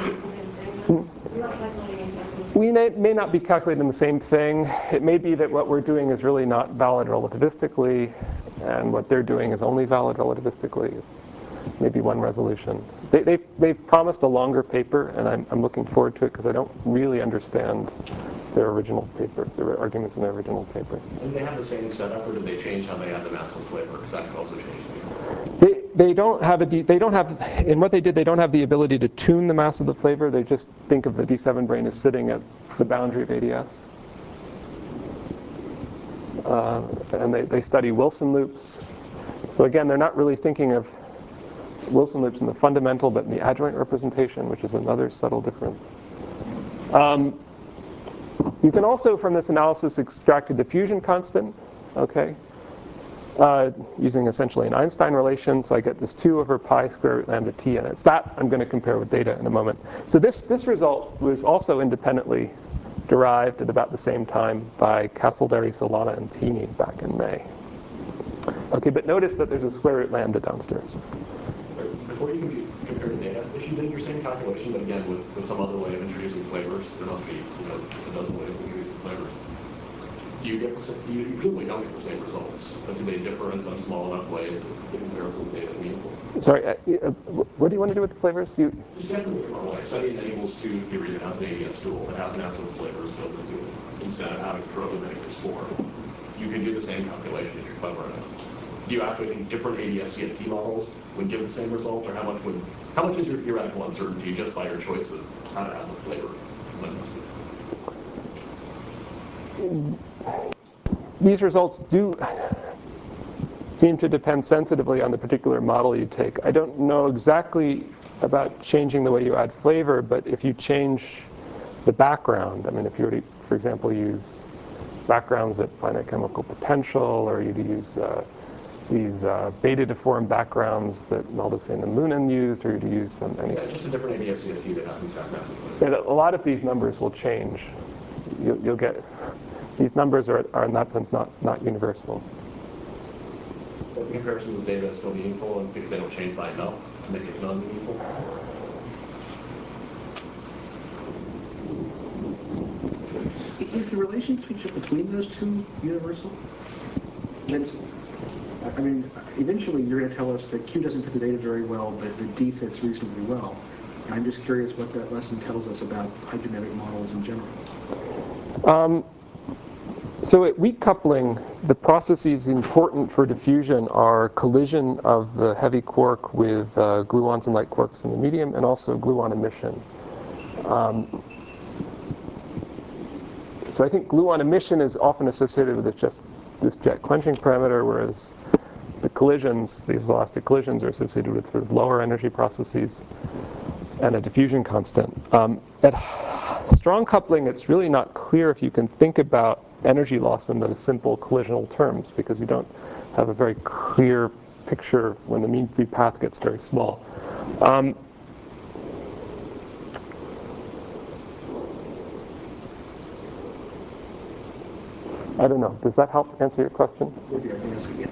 We may, may not be calculating the same thing. It may be that what we're doing is really not valid relativistically, and what they're doing is only valid relativistically. Maybe one resolution. They, they've, they've promised a longer paper, and I'm, I'm looking forward to it because I don't really understand their original paper, their arguments in their original paper. And they have the same setup, or did they change how they add the mass and flavor? Because that could also change things. They, they don't have a D, they don't have, in what they did, they don't have the ability to tune the mass of the flavor. They just think of the D seven brane as sitting at the boundary of A D S. Uh, and they, they study Wilson loops. So again, they're not really thinking of Wilson loops in the fundamental, but in the adjoint representation, which is another subtle difference. Um, you can also, from this analysis, extract a diffusion constant, okay, uh, using essentially an Einstein relation. So I get this two over pi square root lambda t, and it's that I'm going to compare with data in a moment. So this, this result was also independently derived at about the same time by Castleberry, Solana, and Teeny back in May. Okay, but notice that there's a square root lambda downstairs. Before you can compare the data, if you did your same calculation, but again with, with some other way of introducing flavors, there must be, you know, a dozen ways of introducing flavors. Do you get the same, you usually don't get the same results, but do they differ in some small enough way to compare with data meaningful? Sorry, uh, uh, what do you want to do with the flavors? You Just get them a different way. Study enables two theory that has an A D S tool that has massive flavors built into it instead of having to throw them in explore. You can do the same calculation if you're clever enough. Do you actually think different A D S C F T models would give the same result, or how much would how much is your theoretical uncertainty just by your choice of how to have the flavor? These results do seem to depend sensitively on the particular model you take. I don't know exactly about changing the way you add flavor, but if you change the background, I mean, if you were to, for example, use backgrounds at finite chemical potential, or you'd use uh, these uh, beta deformed backgrounds that Maldacen and Lunan used, or you'd use them. Any yeah, just a different A D S C F T that happens to have massive flavor. A lot of these numbers will change. You'll, you'll get these numbers are, are in that sense not not universal. But the comparison with data is still meaningful, and because they don't change by enough to make it non-meaningful. Is the relationship between those two universal? That's, I mean, eventually you're going to tell us that Q doesn't fit the data very well, but the D fits reasonably well. I'm just curious what that lesson tells us about hydrodynamic models in general. Um, so at weak coupling, the processes important for diffusion are collision of the heavy quark with uh, gluons and light quarks in the medium, and also gluon emission. Um, so I think gluon emission is often associated with this, just, this jet quenching parameter, whereas the collisions, these elastic collisions, are associated with sort of lower energy processes and a diffusion constant. Um, at strong coupling, it's really not clear if you can think about energy loss in those simple collisional terms, because you don't have a very clear picture when the mean free path gets very small. Um, I don't know. Does that help answer your question? Maybe I can ask again.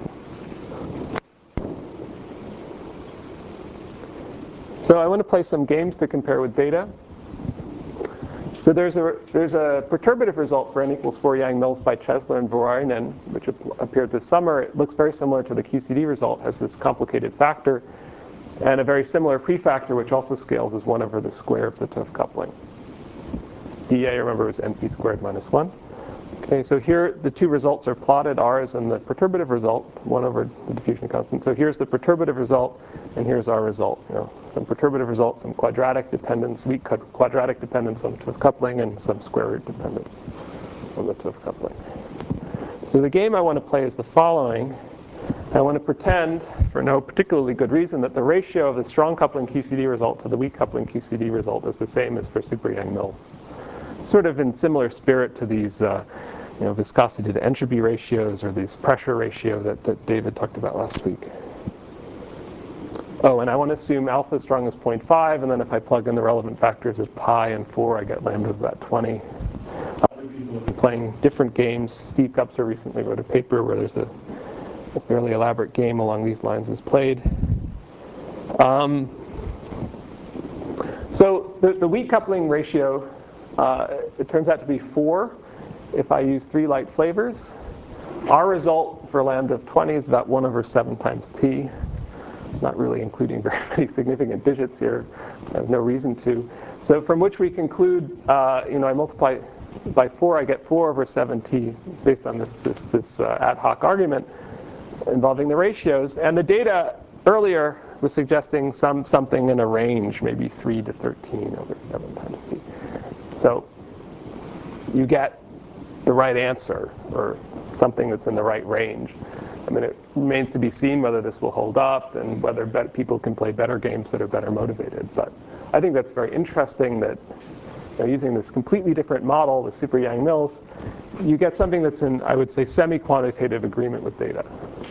So I want to play some games to compare with data. So there's a there's a perturbative result for n equals four Yang-Mills by Chesler and Vorainen, which appeared this summer. It looks very similar to the Q C D result, has this complicated factor, and a very similar prefactor, which also scales as one over the square of the Toeff coupling. dA, remember, is nc squared minus one. Okay, so here the two results are plotted, ours and the perturbative result, one over the diffusion constant. So here's the perturbative result, and here's our result. You know, some perturbative result, some quadratic dependence, weak quadratic dependence on the T W coupling, and some square root dependence on the T W coupling. So the game I want to play is the following. I want to pretend, for no particularly good reason, that the ratio of the strong coupling Q C D result to the weak coupling Q C D result is the same as for super Yang-Mills. Sort of in similar spirit to these uh, you know, viscosity to entropy ratios or these pressure ratio that, that David talked about last week. Oh, and I want to assume alpha is strong as zero point five, and then if I plug in the relevant factors of pi and four, I get lambda of about twenty. Other people have been playing different games. Steve Gupser recently wrote a paper where there's a, a fairly elaborate game along these lines is played. Um, so the, the weak coupling ratio, uh, it turns out to be four if I use three light flavors. Our result for lambda of twenty is about one over seven times t. Not really including very many significant digits here. I have no reason to. So from which we conclude, uh, you know, I multiply by four, I get four over seven t based on this this this uh, ad hoc argument involving the ratios. And the data earlier was suggesting some something in a range, maybe three to thirteen over seven times t. So you get the right answer, or something that's in the right range. I mean, it remains to be seen whether this will hold up and whether bet- people can play better games that are better motivated. But I think that's very interesting that, you know, using this completely different model, the super Yang-Mills, you get something that's in, I would say, semi-quantitative agreement with data.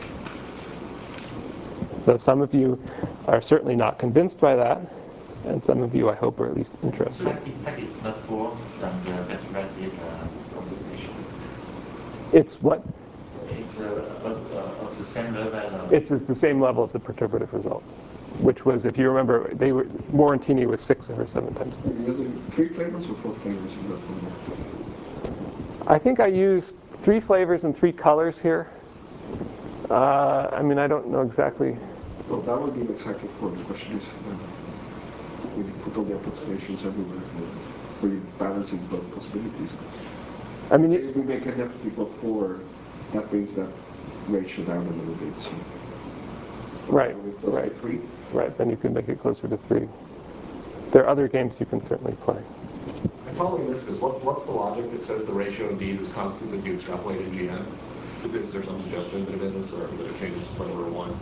So some of you are certainly not convinced by that, and some of you, I hope, are at least interested. So in fact, it's not worse than the perturbative uh, computation. It's what? It's uh, of, uh, of the same level. Of It's, it's the same level as the perturbative result, which was, if you remember, they were Morantini was six over seven times. Are you using three flavors or four flavors in this one? I think I used three flavors and three colors here. Uh, I mean, I don't know exactly. Well, that would be exactly for the question is, uh, when you put all the approximations everywhere, uh, where you're balancing both possibilities. I mean, If we make an F equal four, that brings that ratio down a little bit. So right, close right, to three. right. Then you can make it closer to three. There are other games you can certainly play. I'm following this because what, what's the logic that says the ratio of D is constant as you extrapolate in G N? Is there, is there some suggestion that it is, or that it changes to number one?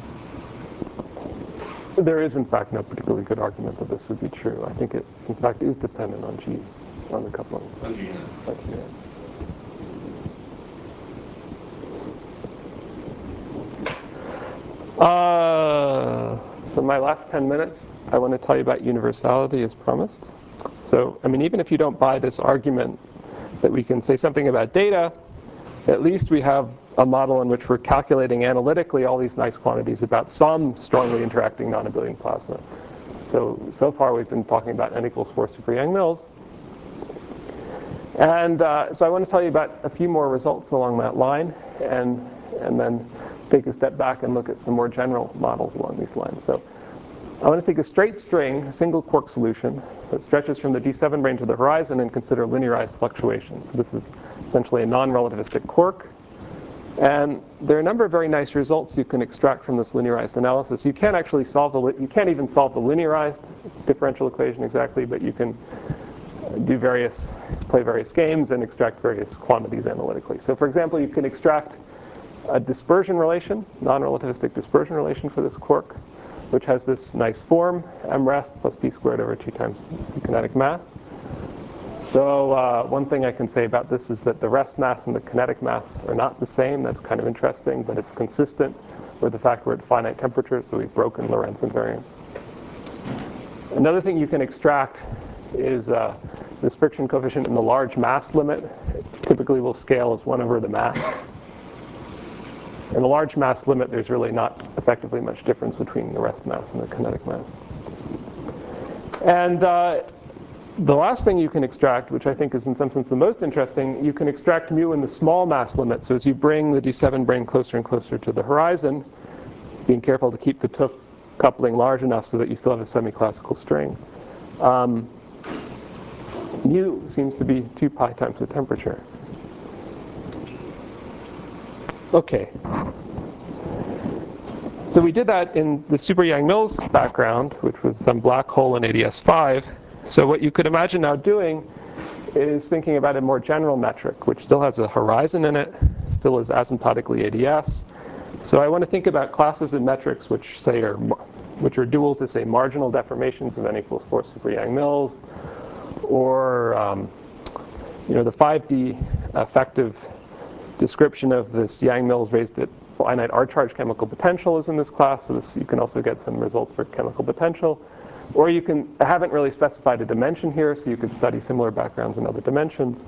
There is, in fact, no particularly good argument that this would be true. I think it, in fact, is dependent on G, on the coupling. On G N. On G N. Uh, so my last ten minutes, I want to tell you about universality as promised. So, I mean, even if you don't buy this argument that we can say something about data, at least we have a model in which we're calculating analytically all these nice quantities about some strongly interacting non-abelian plasma. So, so far we've been talking about n equals four super Yang-Mills. And uh, so I want to tell you about a few more results along that line, and, and then take a step back and look at some more general models along these lines. So I want to take a straight string, a single quark solution, that stretches from the D seven brane to the horizon and consider linearized fluctuations. So this is essentially a non-relativistic quark. And there are a number of very nice results you can extract from this linearized analysis. You can't actually solve the, you can't even solve the linearized differential equation exactly, but you can do various, play various games and extract various quantities analytically. So for example, you can extract a dispersion relation, non-relativistic dispersion relation for this quark, which has this nice form, m rest plus p squared over two times the kinetic mass. So uh, one thing I can say about this is that the rest mass and the kinetic mass are not the same. That's kind of interesting, but it's consistent with the fact we're at finite temperatures, so we've broken Lorentz invariance. Another thing you can extract is uh, this friction coefficient in the large mass limit. It typically will scale as one over the mass. In the large mass limit, there's really not effectively much difference between the rest mass and the kinetic mass. And uh, the last thing you can extract, which I think is in some sense the most interesting, you can extract mu in the small mass limit. So as you bring the D seven brane closer and closer to the horizon, being careful to keep the T W coupling large enough so that you still have a semi-classical string. Um, mu seems to be two pi times the temperature. Okay. So we did that in the super Yang-Mills background, which was some black hole in A D S five. So what you could imagine now doing is thinking about a more general metric, which still has a horizon in it, still is asymptotically A D S. So I want to think about classes of metrics which say are which are dual to say marginal deformations of n equals four super Yang-Mills, or um, you know the five D effective description of this Yang-Mills raised at finite R-charge chemical potential is in this class. So this, you can also get some results for chemical potential. Or you can, I haven't really specified a dimension here, so you could study similar backgrounds in other dimensions.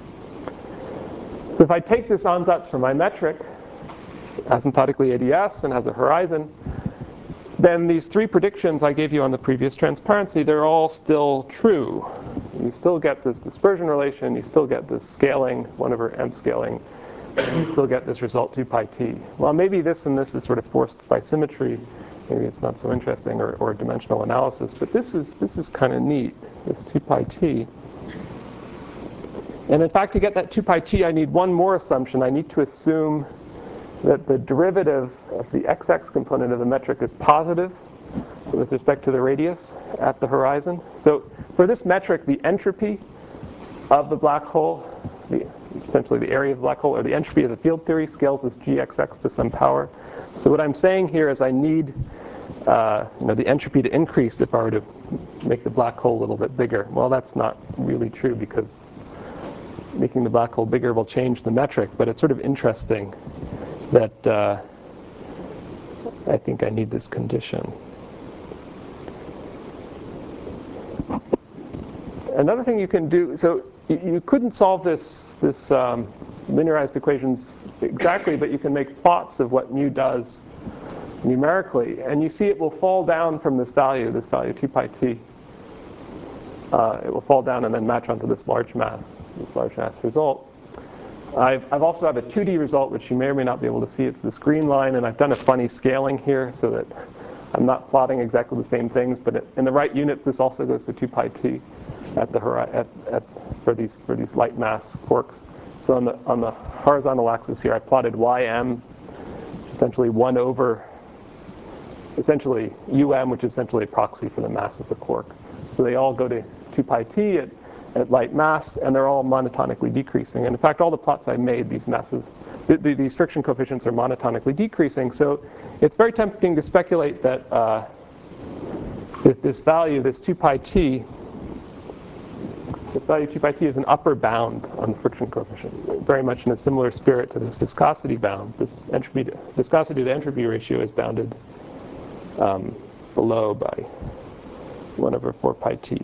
So if I take this ansatz for my metric, asymptotically A D S and has a horizon, then these three predictions I gave you on the previous transparency, they're all still true. You still get this dispersion relation, you still get this scaling, one over m scaling, you still get this result two pi t. Well, maybe this and this is sort of forced by symmetry. Maybe it's not so interesting, or, or dimensional analysis, but this is this is kind of neat, this two pi t. And in fact, to get that two pi t, I need one more assumption. I need to assume that the derivative of the x-x component of the metric is positive with respect to the radius at the horizon. So for this metric, the entropy of the black hole, the, essentially the area of the black hole, or the entropy of the field theory, scales as gxx to some power. So what I'm saying here is I need uh, you know, the entropy to increase if I were to make the black hole a little bit bigger. Well, that's not really true, because making the black hole bigger will change the metric, but it's sort of interesting that uh, I think I need this condition. Another thing you can do, so you, you couldn't solve this, this um, linearized equations exactly, but you can make plots of what mu does numerically, and you see it will fall down from this value, this value two pi t. Uh, it will fall down and then match onto this large mass, this large mass result. I've, I've also have a two D result, which you may or may not be able to see. It's this green line, and I've done a funny scaling here so that I'm not plotting exactly the same things, but it, in the right units, this also goes to two pi t at the at, at, for these for these light mass quarks. So on the on the horizontal axis here, I plotted ym, essentially one over, essentially um, which is essentially a proxy for the mass of the quark. So they all go to two pi t at, at light mass, and they're all monotonically decreasing. And in fact, all the plots I made, these masses, th th these friction coefficients are monotonically decreasing. So it's very tempting to speculate that uh, this, this value, this two pi t, this value two pi t is an upper bound on the friction coefficient, very much in a similar spirit to this viscosity bound. This entropy to, viscosity to entropy ratio is bounded um, below by one over four pi t.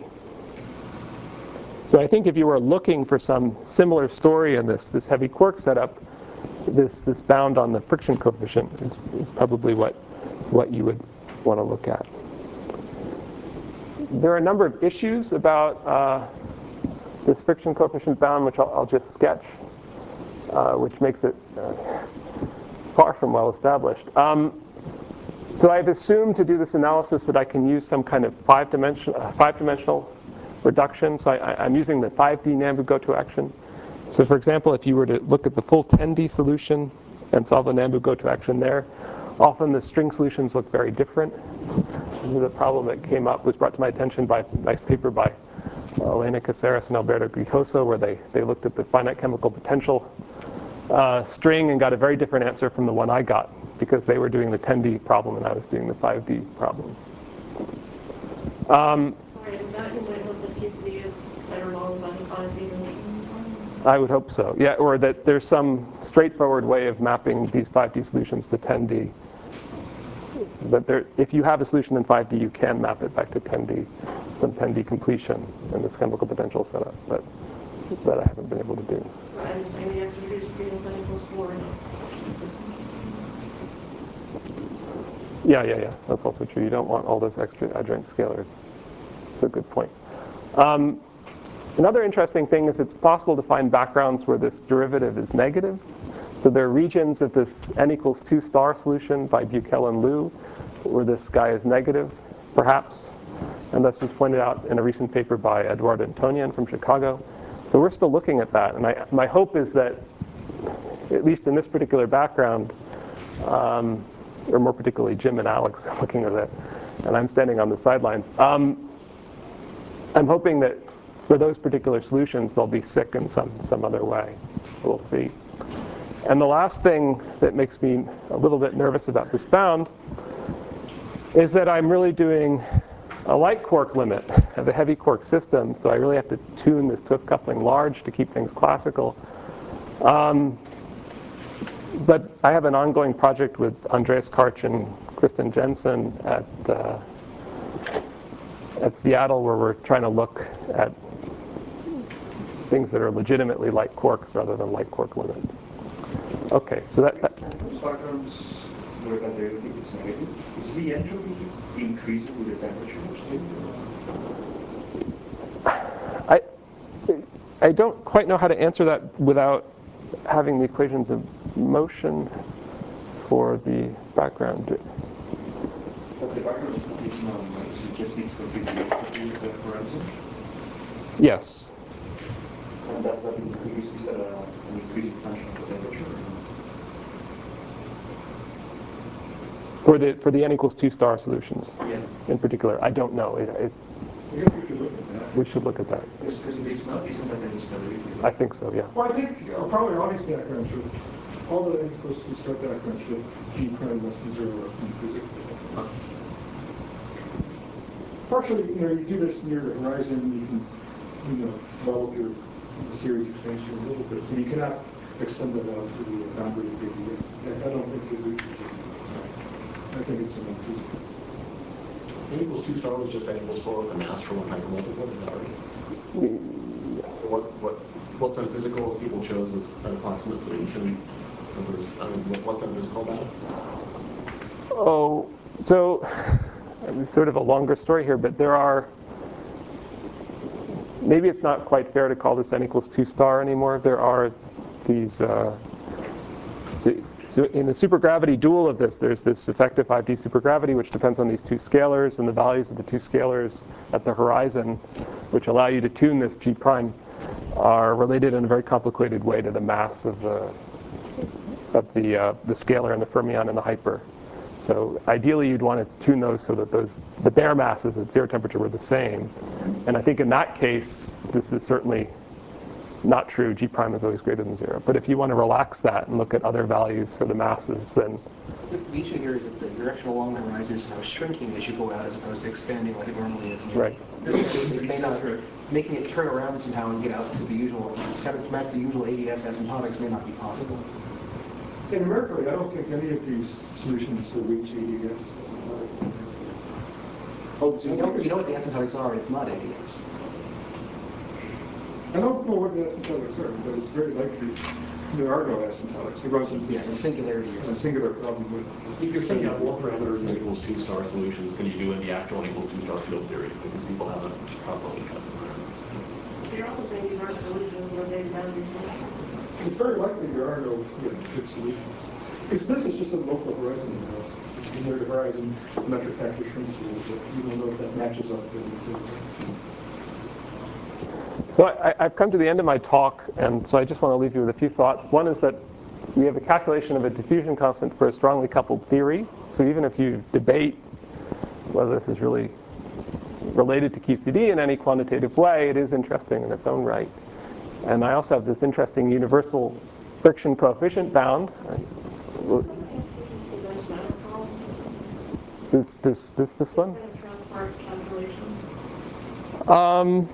So I think if you were looking for some similar story in this, this heavy quark setup, this, this bound on the friction coefficient is, is probably what, what you would want to look at. There are a number of issues about uh, this friction coefficient bound, which I'll, I'll just sketch, uh, which makes it uh, far from well established. Um, so I've assumed to do this analysis that I can use some kind of five-dimension, uh, five-dimensional reduction. So I, I'm using the five D Nambu-Goto action. So for example, if you were to look at the full ten D solution and solve the Nambu-Goto action there, often the string solutions look very different. This is a problem that came up, was brought to my attention by a nice paper by Elena Caceres and Alberto Grijoso, where they, they looked at the finite chemical potential uh, string and got a very different answer from the one I got, because they were doing the ten D problem and I was doing the five D problem. Um, Sorry, in that you might hope that Q C D is better modeled by the five D than I would hope so. Yeah, or that there's some straightforward way of mapping these five D solutions to ten D. That there, if you have a solution in five D, you can map it back to ten D, some ten D completion in this chemical potential setup, but that I haven't been able to do. I'm just saying the x reduced field n equals four. Yeah, yeah, yeah. That's also true. You don't want all those extra adjoint scalars. That's a good point. Um, another interesting thing is it's possible to find backgrounds where this derivative is negative. So there are regions of this n equals two star solution by Buchel and Liu where this guy is negative, perhaps. and this was pointed out in a recent paper by Eduardo Antonian from Chicago. So we're still looking at that, and I, my hope is that, at least in this particular background, um, or more particularly Jim and Alex are looking at it, and I'm standing on the sidelines. Um, I'm hoping that for those particular solutions, they'll be sick in some, some other way. We'll see. And the last thing that makes me a little bit nervous about this bound is that I'm really doing a light quark limit of a heavy quark system, so I really have to tune this T U F coupling large to keep things classical. Um, but I have an ongoing project with Andreas Karch and Kristen Jensen at, uh, at Seattle, where we're trying to look at things that are legitimately light quarks rather than light quark limits. Okay, so that... that those backgrounds where that derivative is negative, is the entropy increasing with the temperature state? I, I don't quite know how to answer that without having the equations of motion for the background. But the background is not nice, you just need to compute the entropy with the horizon? Yes. And that, that increase, is that a, an increasing function of the temperature? For the for the n equals two star solutions, Yeah. in particular, I don't know. It, it, I guess we should look at that. we should look at that. Because if it's not, isn't that any stability? I think so, yeah. Well, I think uh, probably all these backgrounds should, all the n equals two star backgrounds should G prime less than zero less than physics. Partially, you know, you do this near the horizon, you can, you know, develop your the series expansion a little bit, but you cannot extend that out to the boundary of the I don't think it reaches it. I think it's an physical. N equals two star was just n equals four with a mass from a hypermultiple, is that right? So what, what, what's unphysical is people chose as an approximate solution. I mean, what- what's unphysical about it? Oh, so it's sort of a longer story here, but there are, maybe it's not quite fair to call this n equals two star anymore. There are these, uh, so, so in the supergravity dual of this, there's this effective five D supergravity, which depends on these two scalars, and the values of the two scalars at the horizon, which allow you to tune this G prime, are related in a very complicated way to the mass of the of the uh, the scalar and the fermion and the hyper. So ideally, you'd want to tune those so that those the bare masses at zero temperature were the same. And I think in that case, this is certainly not true. G prime is always greater than zero. But if you want to relax that and look at other values for the masses, then The issue here is that the direction along the horizon is now shrinking as you go out as opposed to expanding like it normally is. right. It may not, making it turn around somehow and get out to the usual, seven, match the usual A D S asymptotics may not be possible. And numerically, I don't think any of these solutions will reach A D S. Oh, so you know, you know what the asymptotics are, and it's not A D S. I don't know what the asymptotics are, but it's very likely there are no asymptotics. It runs into Yeah, the singularity a is. singular problem with. If you're saying you have more parameters in n equals two star solutions than you do in the actual n equals two star field theory, because people haven't properly cut the parameters. But you're also saying these aren't solutions of the boundary function. It's very likely there are no you know, good solutions. Because this is just a local horizon analysis. Near the horizon, the metric factor shrinks a little bit. You don't know if that matches up to anything. So I, I've come to the end of my talk, and so I just want to leave you with a few thoughts. One is that we have a calculation of a diffusion constant for a strongly coupled theory. So even if you debate whether this is really related to Q C D in any quantitative way, it is interesting in its own right. And I also have this interesting universal friction coefficient bound. This this this this one. Um,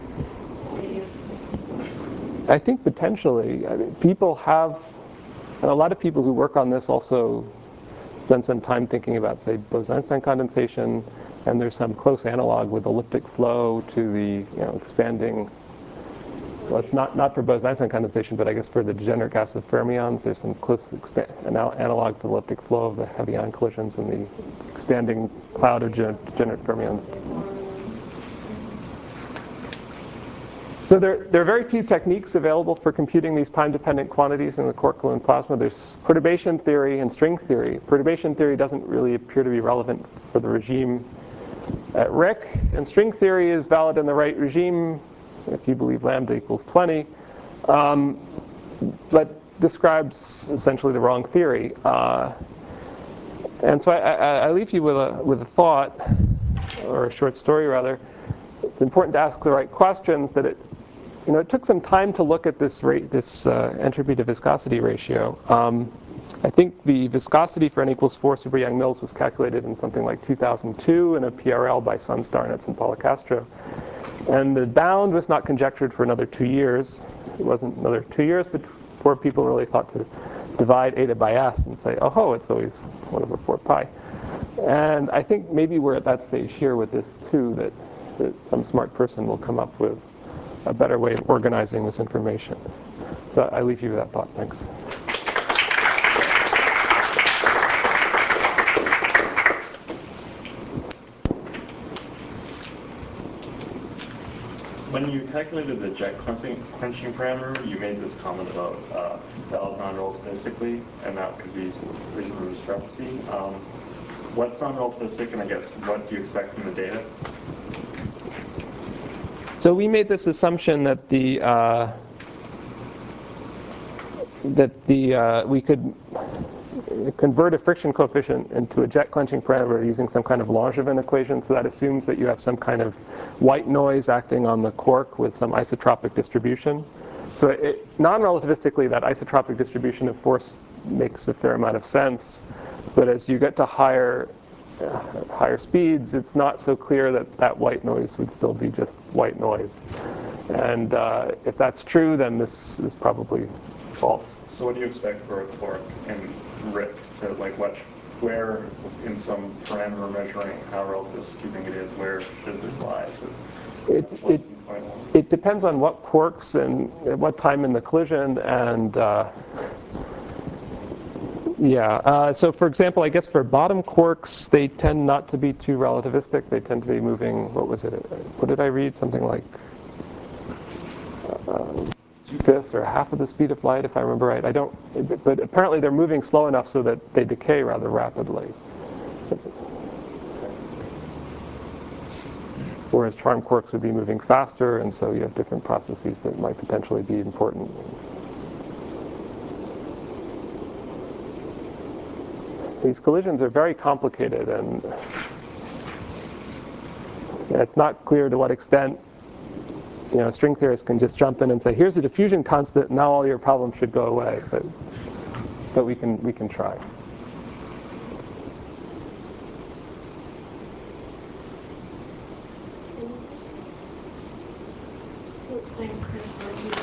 I think potentially. I mean, people have, and a lot of people who work on this also spend some time thinking about, say, Bose-Einstein condensation, and there's some close analog with elliptic flow to the you know expanding. Well, it's not, not for Bose-Einstein condensation, but I guess for the degenerate gas of fermions, there's some close expa- anal- analog to the elliptic flow of the heavy ion collisions and the expanding cloud of gen- degenerate fermions. So there, there are very few techniques available for computing these time-dependent quantities in the quark-gluon plasma. There's perturbation theory and string theory. Perturbation theory doesn't really appear to be relevant for the regime at R I C. And string theory is valid in the right regime if you believe lambda equals twenty, um, but describes essentially the wrong theory. Uh, and so I, I, I leave you with a, with a thought, or a short story rather. It's important to ask the right questions. That it, you know, it took some time to look at this rate, this uh, entropy to viscosity ratio. Um, I think the viscosity for n equals four super Yang-Mills was calculated in something like two thousand two in a P R L by Sun, Starnitz, and Policastro. And the bound was not conjectured for another two years. It wasn't another two years before people really thought to divide eta by s and say, oh, ho, it's always one over four pi. And I think maybe we're at that stage here with this too, that, that some smart person will come up with a better way of organizing this information. So I leave you with that thought. Thanks. When you calculated the jet quenching, quenching parameter, you made this comment about uh, valid non-relativistically, and that could be reason for discrepancy. Um, what's non-relativistic, and I guess what do you expect from the data? So we made this assumption that the uh, that the uh, we could convert a friction coefficient into a jet quenching parameter using some kind of Langevin equation. So that assumes that you have some kind of white noise acting on the quark with some isotropic distribution. So it, non-relativistically, that isotropic distribution of force makes a fair amount of sense. But as you get to higher uh, higher speeds, it's not so clear that that white noise would still be just white noise. And uh, if that's true, then this is probably false. So what do you expect for a quark in R I C? So like what, where in some parameter measuring how relativistic you think it is, where should this lie? So it, it, it depends on what quarks and at what time in the collision, and uh, yeah. Uh, so for example, I guess for bottom quarks, they tend not to be too relativistic. They tend to be moving, what was it? What did I read? Something like uh, fifth or half of the speed of light, if I remember right. I don't, but apparently they're moving slow enough so that they decay rather rapidly. Whereas charm quarks would be moving faster, and so you have different processes that might potentially be important. These collisions are very complicated, and, and it's not clear to what extent, you know, string theorists can just jump in and say, here's a diffusion constant, now all your problems should go away. But, but we can, we can try. Let's thank Chris for